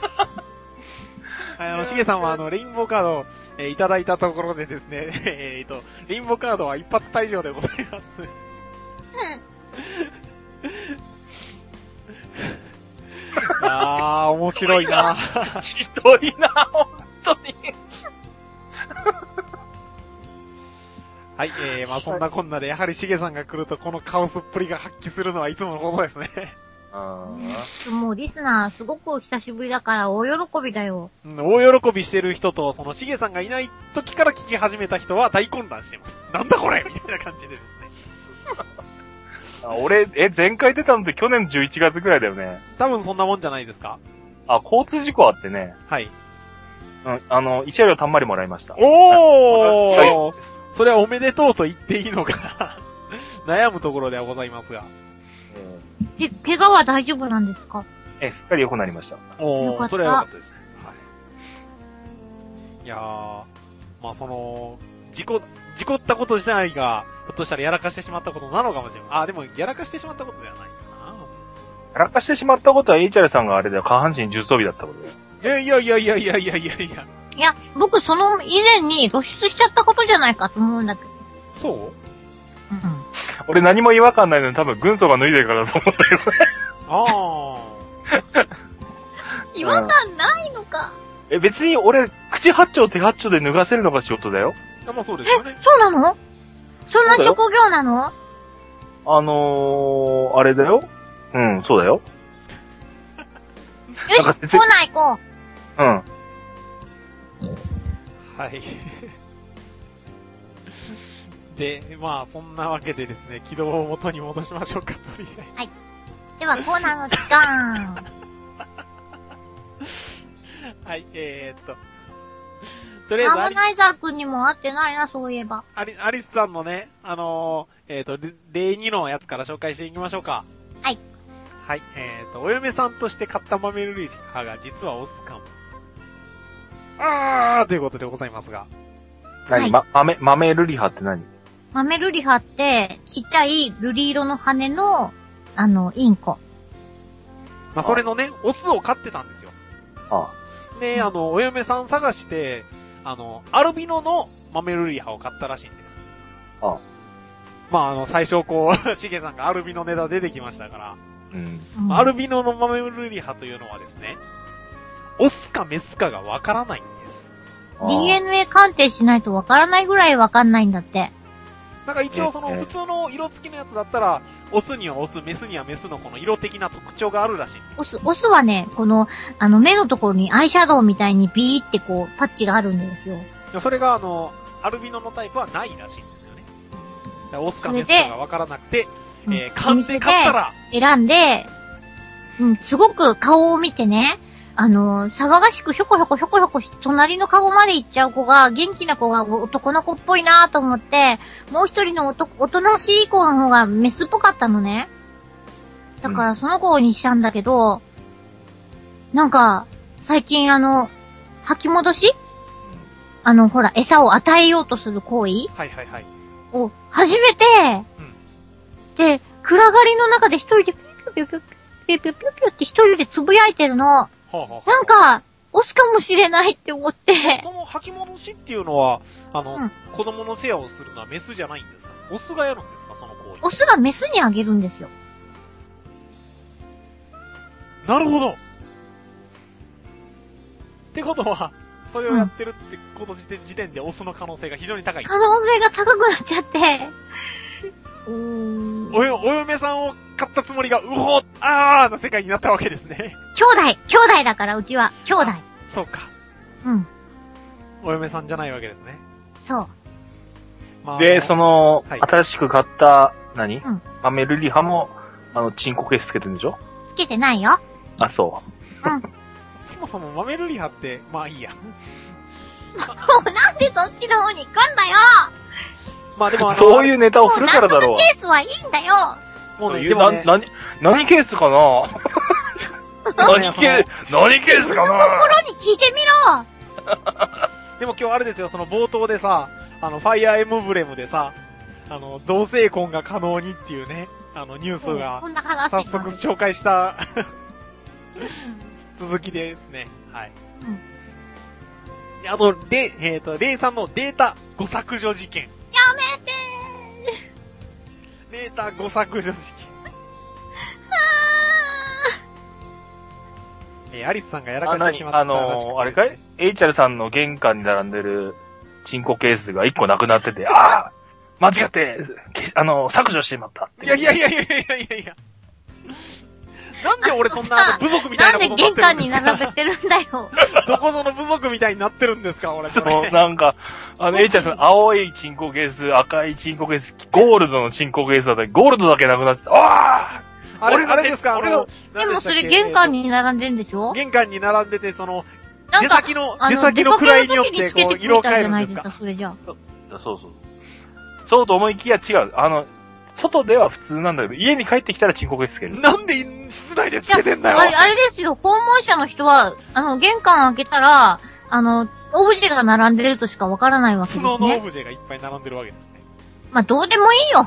あの、しげさんはあの、レインボーカードを、えー、いただいたところでですね、えーと、レインボーカードは一発退場でございます。うん。あー、面白いな。 ひどいな、ほんとに。 はい、えー、まあそんなこんなで、やはりしげさんが来るとこのカオスっぷりが発揮するのはいつものことですね。 あもうリスナーすごく久しぶりだから大喜びだよ。 うん、大喜びしてる人と、そのしげさんがいない時から聞き始めた人は大混乱してます。なんだこれみたいな感じでですね。 あ俺、え、前回出たのって去年のじゅういちがつぐらいだよね。 多分そんなもんじゃないですか。 あ、交通事故あってね。 はい。 うん、あの、慰謝料たんまりもらいました。 おー、それはおめでとうと言っていいのか悩むところではございますが。 えー、怪我は大丈夫なんですか？ え、すっかり良くなりました。 おー、それは良かったですね。はい。いやー、まあその、事故、事故ったこと自体が、ひょっとしたらやらかしてしまったことなのかもしれない。あ、でもやらかしてしまったことではないかな。 やらかしてしまったことはエイチャルさんがあれだよ、下半身重装備だったことです。 いやいやいやいやいやいやいやいや。 いや、僕その以前に露出しちゃったことじゃないかと思うんだけど。 そう？ うん。 俺何も違和感ないのに多分軍曹が脱いでるからだと思ったけどね。 ああ。 違和感ないのか。 え、別に俺、口八丁手八丁で脱がせるのが仕事だよ。 あ、まあそうですよね。 え、そうなの？そんな職業なの？ あのー、あれだよ。うん、そうだよ。 よし、コーナー行こう。うん。 はい。で、まあ、そんなわけでですね、軌道を元に戻しましょうか、とりあえず。 はい。では、コーナーの時間。 はい、えー、っと。とりあえず、 ハーモナイザー君にも会ってないな、そういえば。 アリ、アリスさんのね、あのー、えー、っと、例にのやつから紹介していきましょうか。 はい。 はい、えー、っと、お嫁さんとして買ったマメルリハが実はオスかも。あーということでございますが。 何、はい、ま、豆、豆ルリハって何？ 豆ルリハって、ちっちゃい瑠璃色の羽の、あの、インコ。 まあ、それのね、オスを飼ってたんですよ。 ああで、あの、お嫁さん探して、あの、アルビノの豆ルリハを買ったらしいんです。 ああまあ、あの、最初こう、しげさんがアルビノネタ出てきましたから、 うん。 まあ、アルビノの豆ルリハというのはですね、オスかメスかがわからないんです。 ディーエヌエー 鑑定しないとわからないぐらいわかんないんだって。 なんか一応その普通の色付きのやつだったら、オスにはオス、メスにはメスのこの色的な特徴があるらしいんです。 オス、オスはね、この、あの目のところにアイシャドウみたいにビーってこう、パッチがあるんですよ。 それがあの、アルビノのタイプはないらしいんですよね。だからオスかメスかがわからなくて、えー、勘で買ったら。 選んで、うん、すごく顔を見てね、あの、騒がしくひょこひょこひょこひょこして隣のカゴまで行っちゃう子が、元気な子が男の子っぽいなと思って、もう一人のおとおとなしい子の方がメスっぽかったのね。だからその子にしたんだけど、うん、なんか、最近あの、吐き戻し、あの、ほら、餌を与えようとする行為はいはいはい。 を始めて、うん、で、 暗がりの中で一人でピュピュピュピュピュピュピュピュって一人でつぶやいてるの。はあはあ、なんか、オスかもしれないって思って。 その吐き戻しっていうのは、あの、うん、子供の世話をするのはメスじゃないんですか？オスがやるんですか、その行為？ オスがメスにあげるんですよ。 なるほど。ってことは、それをやってるってこと時点、時点でオスの可能性が非常に高い。 可能性が高くなっちゃって。うーん。 およ、お嫁さんを買ったつもりが、うほあーの世界になったわけですね。 兄弟兄弟だからうちは。兄弟。 そうか。 うん。 お嫁さんじゃないわけですね。 そう。 まあ、で、その、はい、新しく買った、何、うん、マメルリハも、あの、チンコケースつけてるんでしょ？ つけてないよ。 あ、そう。 うん。 そもそもマメルリハって、まあいいや。もうなんでそっちの方に行くんだよ。 まあでもあの、 そういうネタを振るからだろう。 もうケースはいいんだよ。 もうね、でもね、 な、な、何ケースかな何ケース、何ケースかな心に聞いてみろ。 でも今日あれですよ、その冒頭でさ、あの、ファイアーエムブレムでさ、あの、同性婚が可能にっていうね、あの、ニュースが、早速紹介した続きですね。はい。うん、あと、で、えっと、レイさんのデータ誤削除事件。やめてーデータ誤削除事件。えー、アリスさんがやらかしてしまったらしくて。 あのー、あれかいエイチアールさんの玄関に並んでるチンコケースが一個なくなってて、ああ間違って、あのー、削除してしまった。 いやいやいやいやいやいやいや。なんで俺そんな部族みたいなことになってるんですか？ なんで玄関に並べてるんだよ。 どこぞの部族みたいになってるんですか俺それ。 そう、なんか、あの、エイチアールさん、青いチンコケース、赤いチンコケース、ゴールドのチンコケースだったり、ゴールドだけなくなってた。あああれ、あれですかあの、 でもそれ玄関に並んでんでしょ？ 玄関に並んでて、その、出先の、出先の位によってこう、色を変えるんですか？ それじゃそうそうそう。そうと思いきや違う。あの、外では普通なんだけど、家に帰ってきたらチンコケースつける。 なんで室内でつけてんだよ。 あれ、あれですよ、訪問者の人は、あの、玄関開けたら、あの、オブジェが並んでるとしかわからないわけですね。 角のオブジェがいっぱい並んでるわけですね。 まあ、どうでもいいよ。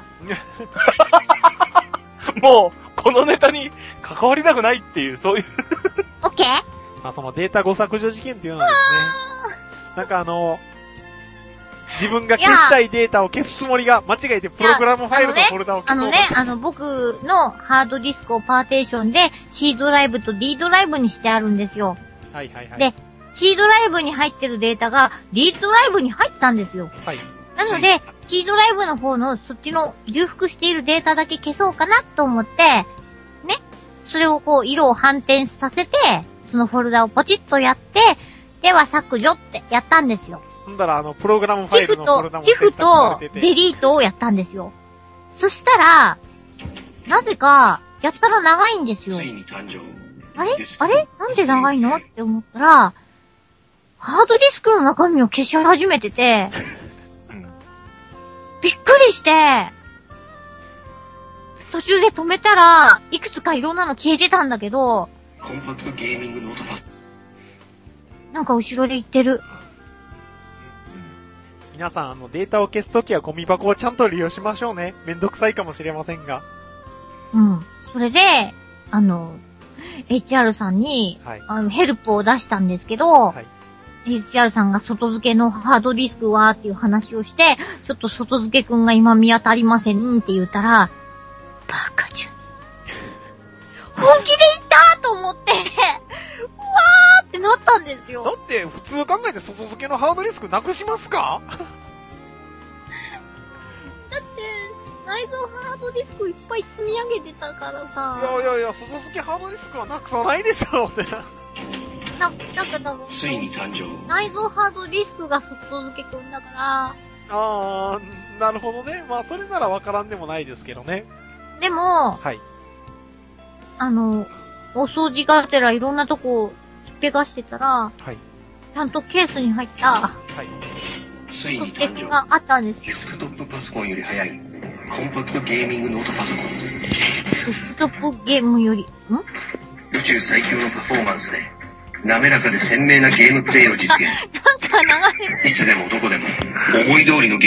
もう、このネタに関わりたくないっていう、そういう。 オッケー？ まあ、そのデータ誤削除事件っていうのはですね、なんかあの、自分が消したいデータを消すつもりが間違えてプログラムファイルとフォルダを消そうとして。 あのね、あの僕のハードディスクをパーテーションで C ドライブと D ドライブにしてあるんですよ。 はいはいはい。 で、C ドライブに入ってるデータが D ドライブに入ったんですよ。 はい。 なので、はい、C ドライブの方のそっちの重複しているデータだけ消そうかなと思って、ね。それをこう色を反転させて、そのフォルダをポチッとやって、では削除ってやったんですよ。 なんだらあの、プログラムファイルのフォルダもシフト、シフとデリートをやったんですよ。そしたら、なぜか、やったら長いんですよ。あれあれなんで長いのって思ったら、ハードディスクの中身を消し始めてて、びっくりして、途中で止めたら、いくつかいろんなの消えてたんだけど、コンパクトゲーミングノートパス。なんか後ろで言ってる。 皆さん、あの、データを消すときはゴミ箱をちゃんと利用しましょうね。めんどくさいかもしれませんが。 うん。それで、あの、エイチアール さんに、はい、あの、ヘルプを出したんですけど、はい、エイチアール さんが外付けのハードディスクはっていう話をして、ちょっと外付けくんが今見当たりませんって言ったら、バカじゃん。本気で言ったと思って、うわーってなったんですよ。 だって普通考えて外付けのハードディスクなくしますか？ だって内蔵ハードディスクいっぱい積み上げてたからさ。 いやいやいや、外付けハードディスクはなくさないでしょってな。だけど、ついに誕生。内蔵ハードディスクが外付けくんだから。あー、なるほどね。まあそれならわからんでもないですけどね。 でも、 はい。 あの、お掃除がてらいろんなとこひっぺがしてたら、はい。ちゃんとケースに入った、はい。ついに誕生があったんです。 デスクトップパソコンより早い、コンパクトゲーミングノートパソコン。 デスクトップゲームより、ん？ 宇宙最強のパフォーマンスで、滑らかで鮮明なゲームプレイを実現。 なんか流れる。 いつでもどこでも、思い通りのゲーム。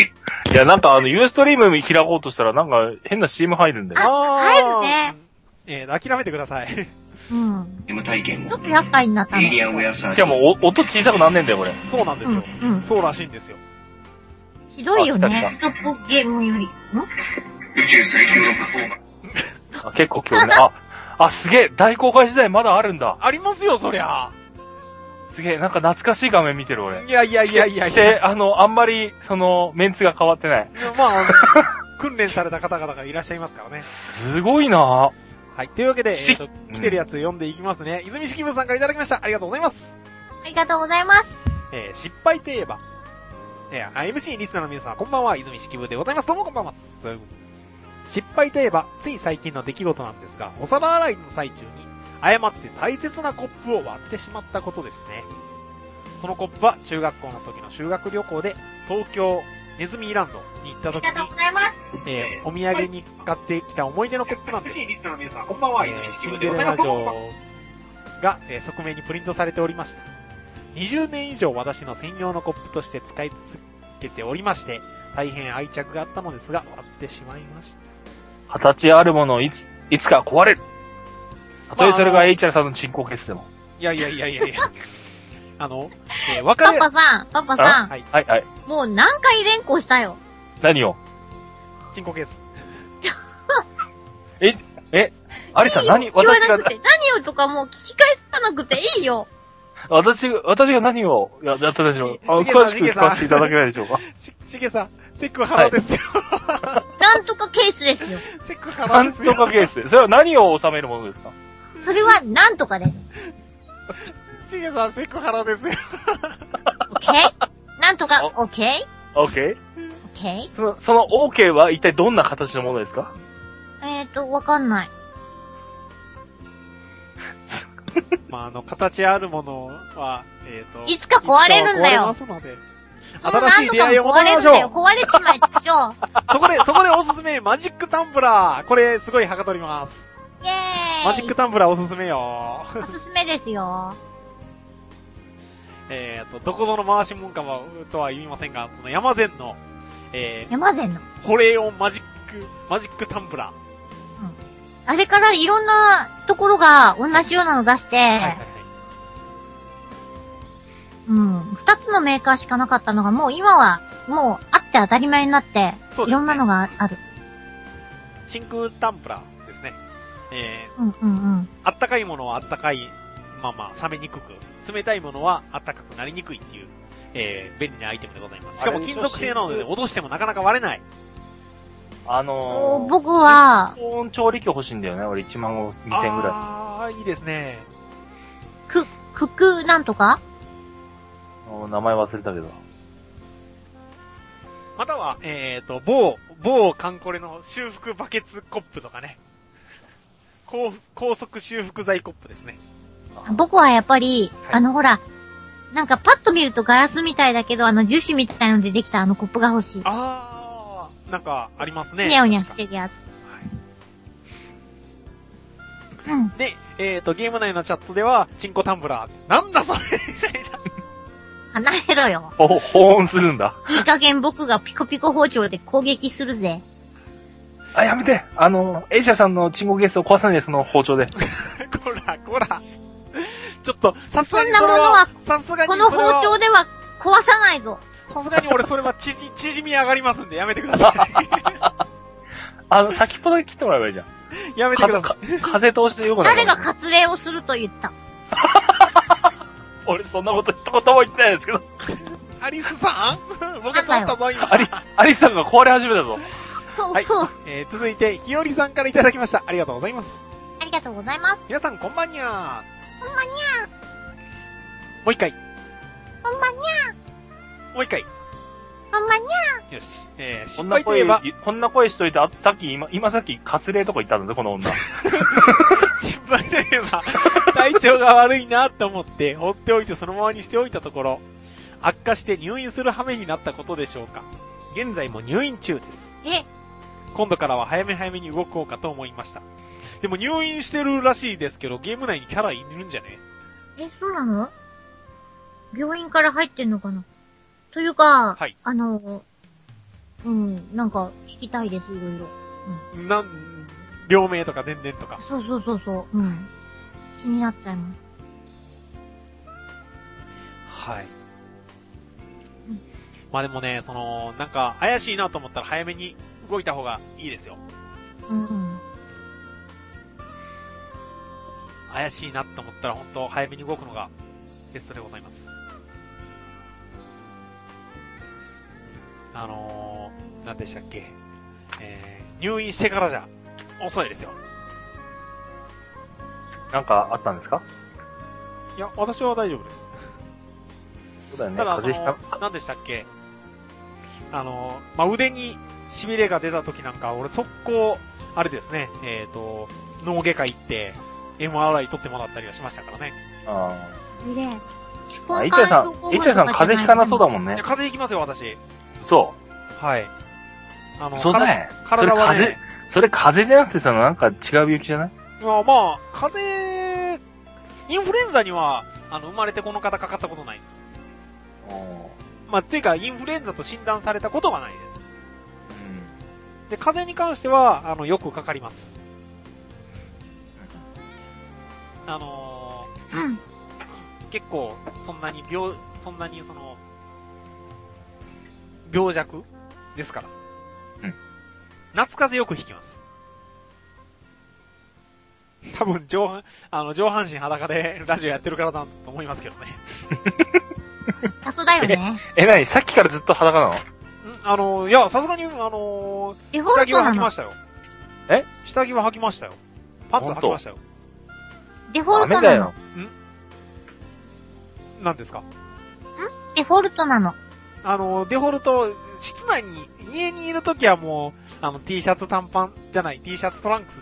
いや、なんかあの、ユーストリーム開こうとしたらなんか変な シーエム 入るんだよ。 あ、入るね。 えー、諦めてください。 うん。ちょっと厄介になったの。 しかも音小さくなんねんだよ、これ。 そうなんですよ。うん。そうらしいんですよ。 ひどいよね。トップゲームより。ん宇宙最強のパフォーマンス。あ、結構興味あ、あ、すげえ大公開時代まだあるんだ。 ありますよ、そりゃ。 すげえ、なんか懐かしい画面見てる俺。 いやいやいやいやして、あの、あんまり、その、メンツが変わってない。 まあ、訓練された方々がいらっしゃいますからね。 すごいなぁ。 はい。というわけで、えーと、来てるやつ読んでいきますね。うん、泉式部さんからいただきました。ありがとうございます。 ありがとうございます。 えー、失敗といえば、えー、エムシー リスナーの皆さん、こんばんは、泉式部でございます。どうもこんばんは。失敗といえば、つい最近の出来事なんですが、お皿洗いの最中に、誤って大切なコップを割ってしまったことですね。そのコップは中学校の時の修学旅行で東京ネズミランドに行った時に、えー、お土産に買ってきた思い出のコップなんです。えー、シンデレラ城が、えー、側面にプリントされておりました。にじゅうねん以上私の専用のコップとして使い続けておりまして、大変愛着があったのですが、割ってしまいました。 二十歳あるものをいつ、いつか壊れる。たとえそれが エイチアール さんの鎮魂ケースでも。 いやいやいやいやいや。あの、えー、わかる。 パパさん、パパさん。 はい、はい、はい。 もう何回連呼したよ。 何を鎮魂ケース。 え、え、アリさん何私が。 何をとかもう聞き返さなくていいよ。 私が、私が何をやったでしょうか。詳しく聞かせていただけないでしょうか。 し、しげさん、セクハラですよ。 はい、なんとかケースですよ。 セクハラですよ。 なんとかケース。それは何を収めるものですか？ それはなんとかです。 しげさん、セクハラですよ。 オッケー？なんとか、オッケー？オッケー？ オッケー？ その、その OK は一体どんな形のものですか？ えーと、わかんない。 まあ、あの、形あるものは、えっ、ー、と。 いつか壊れるんだよ。 壊れますので。新しい出会いを求めましょう。 壊れるんだよ。壊れちまいでしょ。 そこで、そこでおすすめ、マジックタンブラー。これ、すごいはかどります。 イェーイ。 マジックタンブラーおすすめよ。 おすすめですよ。 えっと、どこぞの回しもんかは、とは言いませんが、その山善の、えー、 山善の保冷温マジック、マジックタンブラー。 うん。あれからいろんなところが同じようなの出して、はいはいはい、うん。二つのメーカーしかなかったのが、もう今は、もうあって当たり前になって、ね、いろんなのがある。 真空タンブラーですね。えー、うんうんうん。 あったかいものはあったかい、まあまあ、冷めにくく、冷たいものはあったかくなりにくいっていう、えー、便利なアイテムでございます。しかも金属製なので、落としてもなかなか割れない。 あのー、 僕は、 高温調理器欲しいんだよね。俺いちまんごせんぐらい。 ああ、いいですね。 く、くくなんとか？ 名前忘れたけど。 または、えっ、ー、と、某、某カンコレの修復バケツコップとかね。高、高速修復剤コップですね。 僕はやっぱり、はい、あのほら、なんかパッと見るとガラスみたいだけど、あの樹脂みたいのでできたあのコップが欲しい。 あー、なんかありますね。 にゃおにゃしてるやつ。 はい、うん。で、えっ、ー、と、ゲーム内のチャットでは、チンコタンブラー。なんだそれみたいな。 離れろよ。 ほ、保温するんだ。 いい加減僕がピコピコ包丁で攻撃するぜ。 あ、やめて。あの、エイシャさんのチンコゲースを壊さないで、その包丁で。 こら、こら。ちょっと、さすがにそんなものは、 さすがにこの包丁では壊さないぞ。 さすがに俺それはち、縮み上がりますんでやめてください。 あの、先っぽだけ切ってもらえばいいじゃん。 やめてください。 風通してよくない。 誰が割礼をすると言った。 俺そんなこと一言も言ってないですけど。 アリスさん僕は取ったぞ、今。 アリ、アリスさんが壊れ始めたぞ。 はい。えー、続いて、ひよりさんからいただきました。ありがとうございます。 ありがとうございます。 皆さん、こんばんにゃー。こんばんにゃー。 もう一回。 こんばんにゃー。もう一回。 こんばんにゃー。よし。えー、失敗といえば。 こんな声しといて、あ、さっき、今、今さっき、割礼とか言ったんだぜ、この女。 失敗といえば、体調が悪いなと思って、放っておいてそのままにしておいたところ、悪化して入院する羽目になったことでしょうか。現在も入院中です。 え？ 今度からは早め早めに動こうかと思いました。でも入院してるらしいですけど、ゲーム内にキャラいるんじゃね？ え、そうなの？病院から入ってんのかな？というか、はい、あの、 うん、なんか聞きたいです、いろいろ。 うん。なん、両名とか電電とか。 そうそうそうそう、うん。気になっちゃいます。 はい。うん、まあでもね、その、なんか怪しいなと思ったら早めに動いた方がいいですよ。 うん、うん。 怪しいなと思ったら本当早めに動くのがベストでございます。あのー、何でしたっけ、えー、入院してからじゃ遅いですよ。 なんかあったんですか？ いや、私は大丈夫です。 そうだよね。 ただ、その、何でしたっけ、あのー、まあ、腕に痺れが出た時なんか、俺速攻、あれですね、えっと、脳外科行って、エムアールアイ 取ってもらったりはしましたからね。 ああ。で、 あ、イチャイさん、イチャイさん風邪ひかなそうだもんね。 いや、風邪ひきますよ、私。 そう。 はい。あの、 そうだね。 体はね、 それ風、それ風邪じゃなくてさ、なんか違う病気じゃない？ まあまあ、風邪、インフルエンザには、あの、生まれてこの方かかったことないです。まあ、ていうか、インフルエンザと診断されたことがないです。うん。で、風邪に関しては、あの、よくかかります。あのーうん、結構、そんなに病、そんなにその、病弱ですから。うん。夏風邪よくひきます。多分上半、あの、上半身裸でラジオやってるからだと思いますけどね。 タソだよね。 え、え、なにさっきからずっと裸なの？んあの、いや、さすがに、あのー、下着は履きましたよ。 え？ 下着は履きましたよ。パンツ履きましたよ。 デフォルトなの。ん？ 何ですか？ん？ デフォルトなの。 あの、デフォルト、室内に、家にいるときはもう、あの、T シャツ短パンじゃない、T シャツトランクスです。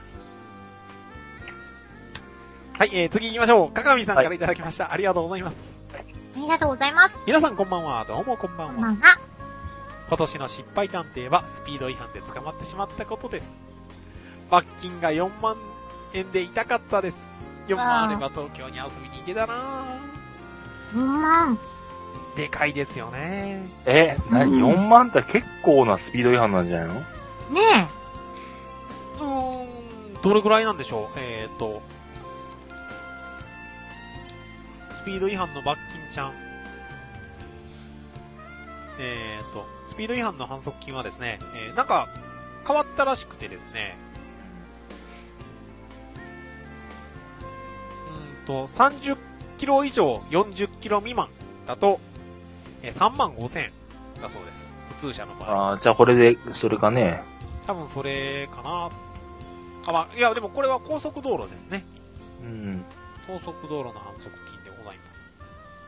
はい、えー、次行きましょう。かかみさんからいただきました。はい、ありがとうございます。 ありがとうございます。 皆さんこんばんは。どうもこんばんは。 こんばんは。 今年の失敗探偵はスピード違反で捕まってしまったことです。罰金がよんまんえんで痛かったです。よんまんあれば東京に遊びに行けたなぁ。 よんまん。 でかいですよね。 え、なに、うん、よんまんって結構なスピード違反なんじゃないの？ ねえ。うーん、どれぐらいなんでしょう。えーと、スピード違反の罰金ちゃん。えーと、スピード違反の反則金はですね、えー、なんか変わったらしくてですね、うーんと、さんじゅっキロ以上よんじゅっキロ未満だと、えー、さんまんごせんえんだそうです。普通車の場合。 ああ、じゃあこれで、それかね。 多分それかな。あ、まあ、いや、でもこれは高速道路ですね。 うん。 高速道路の反則金でございます。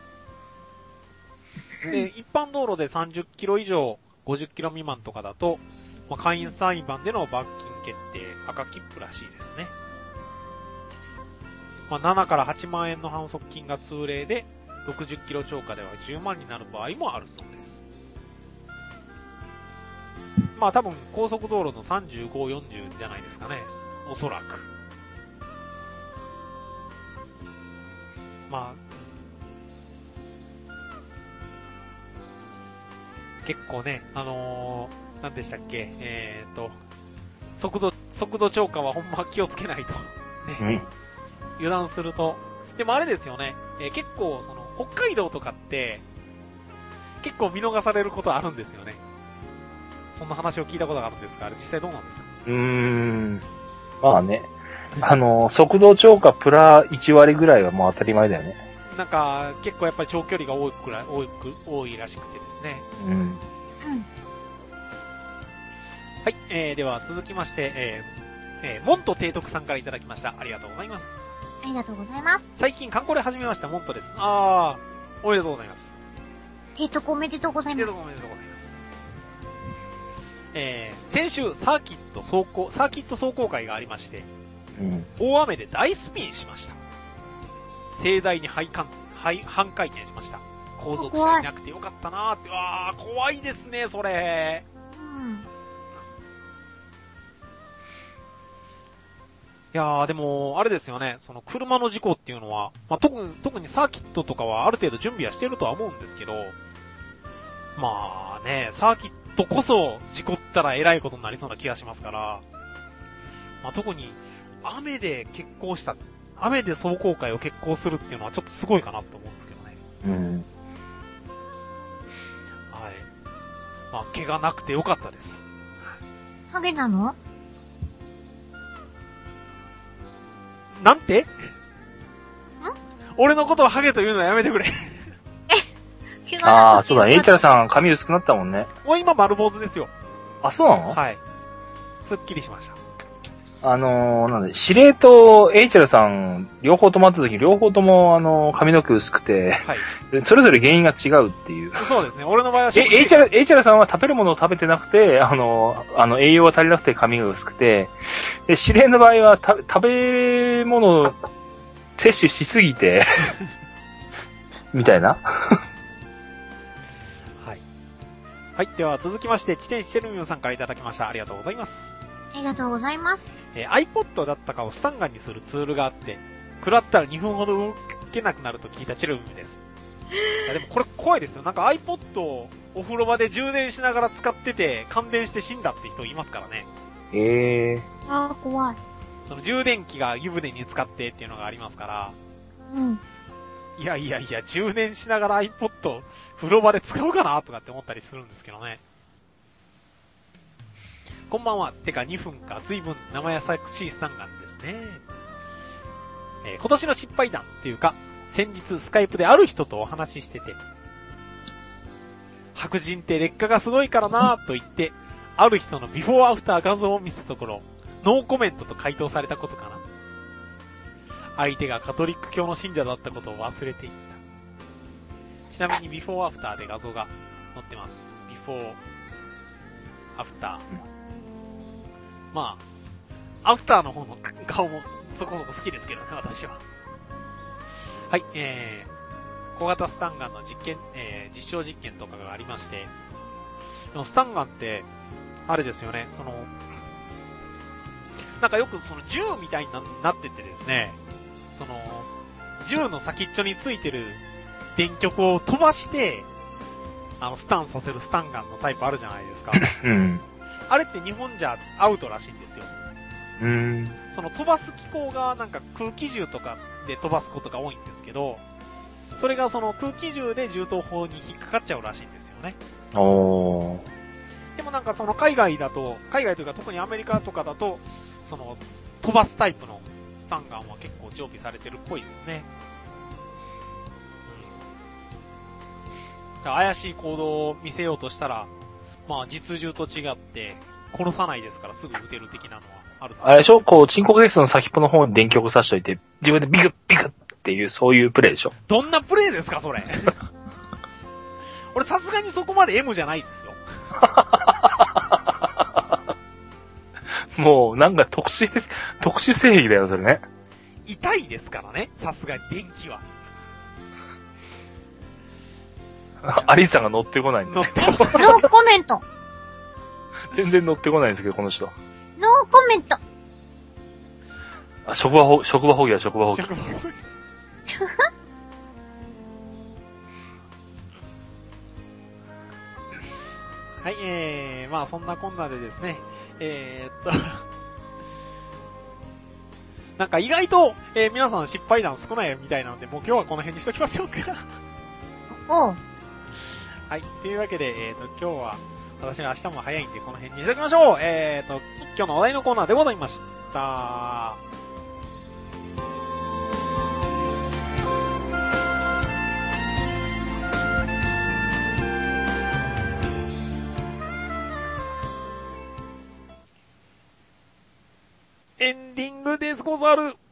で、一般道路でさんじゅっキロ以上ごじゅっキロ未満とかだと、まあ、簡易裁判での罰金決定、赤切符らしいですね。まあ、ななからはちまんえんの反則金が通例で、ろくじゅっキロ超過ではじゅうまんになる場合もあるそうです。まあ多分高速道路のさんじゅうご、よんじゅうじゃないですかね。おそらく。まあ、結構ね、あのー、何でしたっけ、えーと、速度、速度超過はほんま気をつけないと。ね。うん、油断すると。でもあれですよね、えー、結構その、北海道とかって、結構見逃されることあるんですよね。そんな話を聞いたことがあるんですが、あれ実際どうなんですか？ うーん。まあね。あの、速度超過プラいち割ぐらいはもう当たり前だよね。 なんか、結構やっぱり長距離が多いくらい、多いく、多いらしくてですね。 うん。 はい、えー、では続きまして、えー、えー、モント提督さんからいただきました。ありがとうございます。 ありがとうございます。 最近、観光で始めました、モントです。あー、おめでとうございます。 提督おめでとうございます。 提督おめでとうございます。えー、先週、サーキット走行、サーキット走行会がありまして、うん、大雨で大スピンしました。盛大に半回転しました。後続車いなくてよかったなーって、わー、怖いですね、それ。うん。いやー、でも、あれですよね、その車の事故っていうのは、まあ、特に、特にサーキットとかはある程度準備はしてるとは思うんですけど、まあね、サーキッ人こそ事故ったら偉いことになりそうな気がしますから、まあ、特に雨で欠航した、雨で壮行会を欠航するっていうのはちょっとすごいかなと思うんですけどね。 うん。 はい。まあ、怪我なくてよかったです。 ハゲなの？ なんて？ん？俺のことをハゲと言うのはやめてくれ。 え、 ああ、そうだ、エイチャルさん髪薄くなったもんね。 もう今丸坊主ですよ。 あ、そうなの？ はい。すっきりしました。 あのー、なんで、司令とエイチャルさん、両方ともあった時、両方とも、あのー、髪の毛薄くて、はい。それぞれ原因が違うっていう。 そうですね。俺の場合はえ、エイチャル、エイチャルさんは食べるものを食べてなくて、あのー、あの、栄養が足りなくて髪が薄くて、で、司令の場合は、た、食べ物を摂取しすぎて、みたいな。 はい。はい。では続きまして、チテンシチェルミューさんからいただきました。ありがとうございます。 ありがとうございます。 えー、iPod だったかをスタンガンにするツールがあって、食らったらにふんほど動けなくなると聞いたチェルミューです。いやでもこれ怖いですよ。なんか iPod をお風呂場で充電しながら使ってて、感電して死んだって人いますからね。 へえー。 あー、怖い。 その充電器が湯船に使ってっていうのがありますから。 うん。 いやいやいや、充電しながら iPod 風呂場で使うかなとかって思ったりするんですけどね。こんばんは。てかにふんか、随分生優しいスタンガンですね。えー、今年の失敗談っていうか、先日スカイプである人とお話ししてて、白人って劣化がすごいからなぁと言って、ある人のビフォーアフター画像を見せたところ、ノーコメントと回答されたことかな。相手がカトリック教の信者だったことを忘れていった。ちなみにビフォーアフターで画像が載ってます。ビフォーアフター。まあ、アフターの方の顔もそこそこ好きですけどね、私は。はい、えー、小型スタンガンの実験、えー、実証実験とかがありまして、でもスタンガンって、あれですよね、その、なんかよくその銃みたいになっててですね、その、銃の先っちょについてる電極を飛ばして、あの、スタンさせるスタンガンのタイプあるじゃないですか。 うん。 あれって日本じゃアウトらしいんですよ。 うーん。 その飛ばす機構がなんか空気銃とかで飛ばすことが多いんですけど、それがその空気銃で銃刀法に引っかかっちゃうらしいんですよね。 おー。 でもなんかその海外だと、海外というか特にアメリカとかだと、その飛ばすタイプのスタンガンは結構常備されてるっぽいですね。うん。じゃあ怪しい行動を見せようとしたら、まあ実銃と違って殺さないですからすぐ撃てる的なのはある。 あれでしょこう、チンコケースの先っぽの方に電極刺しといて、自分でビクッビクッっていう、そういうプレイでしょ。 どんなプレイですか、それ。俺さすがにそこまで M じゃないですよ。 もう、なんか特殊、特殊正義だよ、それね。 痛いですからね、さすがに電気は。 アリさんが乗ってこないんですけど。 ノーコメント。 全然乗ってこないんですけど、この人。 ノーコメント。 あ、職場ほ、職場放棄だ、職場放棄。職場放棄。 はい、えー、まあそんなこんなでですね、えー、っと、なんか意外と、えー、皆さん失敗談少ないみたいなので、もう今日はこの辺にしときましょうか。 おう。 はい。というわけで、えっ、ー、と、今日は、私は明日も早いんで、この辺にしときましょう。えっ、ー、と、今日のお題のコーナーでございました。エンディングですござる。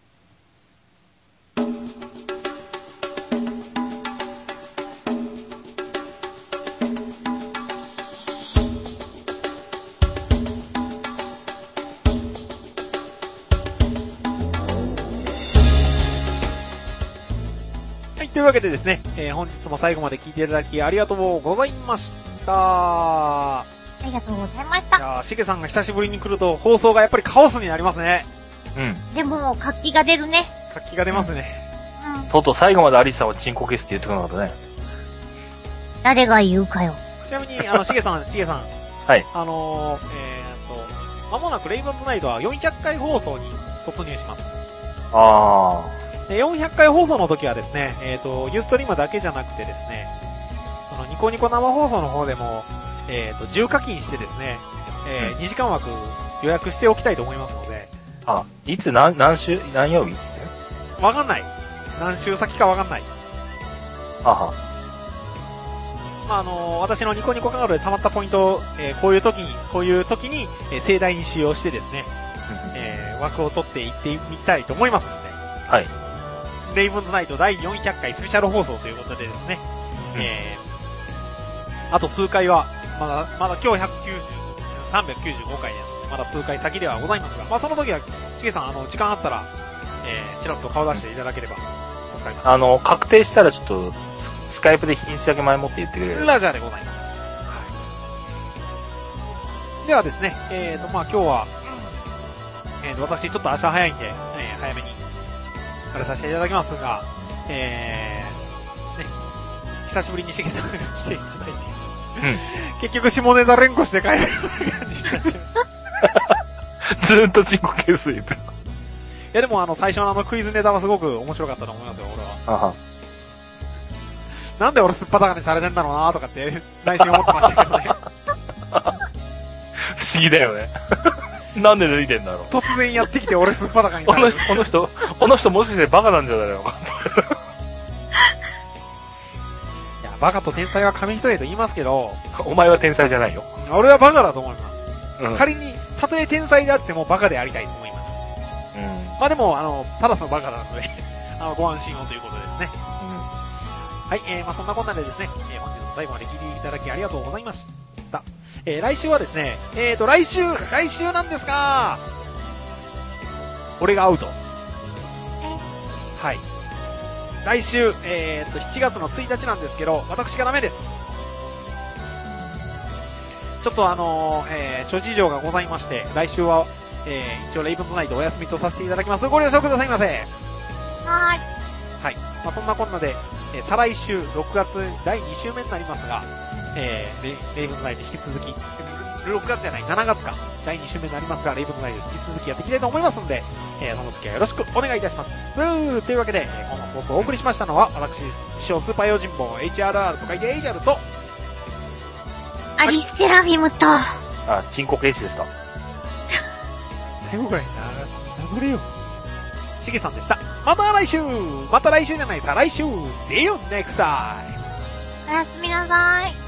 というわけでですね、えー、本日も最後まで聞いていただきありがとうございました。 ありがとうございました。 いやー、しげさんが久しぶりに来ると放送がやっぱりカオスになりますね。 うん。 でも、活気が出るね。 活気が出ますね。 うん。 とうとう最後までアリスさんはチンコケースって言ってこなかったね。 誰が言うかよ。 ちなみに、あの、しげさん、しげさん。 はい。 あのー、えーと、まもなくレイブンズナイトはよんひゃっかい放送に突入します。 あー。よんひゃっかい放送の時はですね、えーと、ユーストリームだけじゃなくてですね、そのニコニコ生放送の方でも、えーと、重課金してですね、えー、うん、にじかん枠予約しておきたいと思いますので。 あ、いつ何、何週、何曜日わかんない。何週先かわかんない。 はは。 まあ、あのー、私のニコニコカードで溜まったポイントを、えー、こういう時に、こういう時に、えー、盛大に使用してですね、えー、枠を取っていってみたいと思いますので。 はい。 レイブンズナイトだいよんひゃっかいスペシャル放送ということでですね、うん、えー、あと数回は、まだ、まだ今日ひゃくきゅうじゅう、さんびゃくきゅうじゅうごかいですので、まだ数回先ではございますが、まあ、その時は、しげさん、あの、時間あったら、えー、ちらっと顔出していただければ、助かります。 あの、確定したらちょっと、スカイプで日にちだけ前もって言ってくれる。 ラジャーでございます。はい。ではですね、えーと、まあ、今日は、えーと、私ちょっと足早いんで、えー、早めに、あれさせていただきますが、えー、ね、久しぶりにしげさんが来ていただいて、うん、結局下ネタ連呼して帰るような感じになっちゃう。 ずーっとチンコケース言ってる。 いやでもあの、最初のあのクイズネタはすごく面白かったと思いますよ、俺は。 あは。 なんで俺すっぱだかにされてんだろうなとかって、内心思ってましたけどね。 不思議だよね。なんで抜いてんだろう。 突然やってきて俺すっぱだかにされてる。 この人、この人もしかしてバカなんじゃないのか。 いや、バカと天才は紙一重と言いますけど。 お前は天才じゃないよ。 俺はバカだと思います。うん、仮に、たとえ天才であってもバカでありたいと思います。うん。まあでも、あの、ただのバカなので、あの、ご安心をということですね。はい、えー、まあそんなこんなでですね、えー、本日も最後まで聞いていただきありがとうございました。えー、来週はですね、えーと、来週、来週なんですが、俺がアウト。はい。来週、えーと、しちがつのついたちなんですけど、私がダメです。ちょっとあのー、えー、諸事情がございまして、来週は、えー、一応レイブンズナイトお休みとさせていただきます。ご了承くださいませ。 はーい。 はい。まあ、そんなこんなで、えー、再来週ろくがつだいに週目になりますが、えー、レ, レイブンズナイト引き続き、ろくがつじゃない、しちがつか、だいに週目になりますが、レイブンズナイト引き続きやっていきたいと思いますので、えー、その時はよろしくお願いいたします。というわけで、この放送をお送りしましたのは、私、自称スーパー用心棒 エイチアールアール と書いて エイチアール と、 アリスセラフィムと、 あ、チンコケースでした。 最後ぐらいな、殴れよ。しげさんでした。また来週また来週じゃないさ、来週 See you next time! おやすみなさい。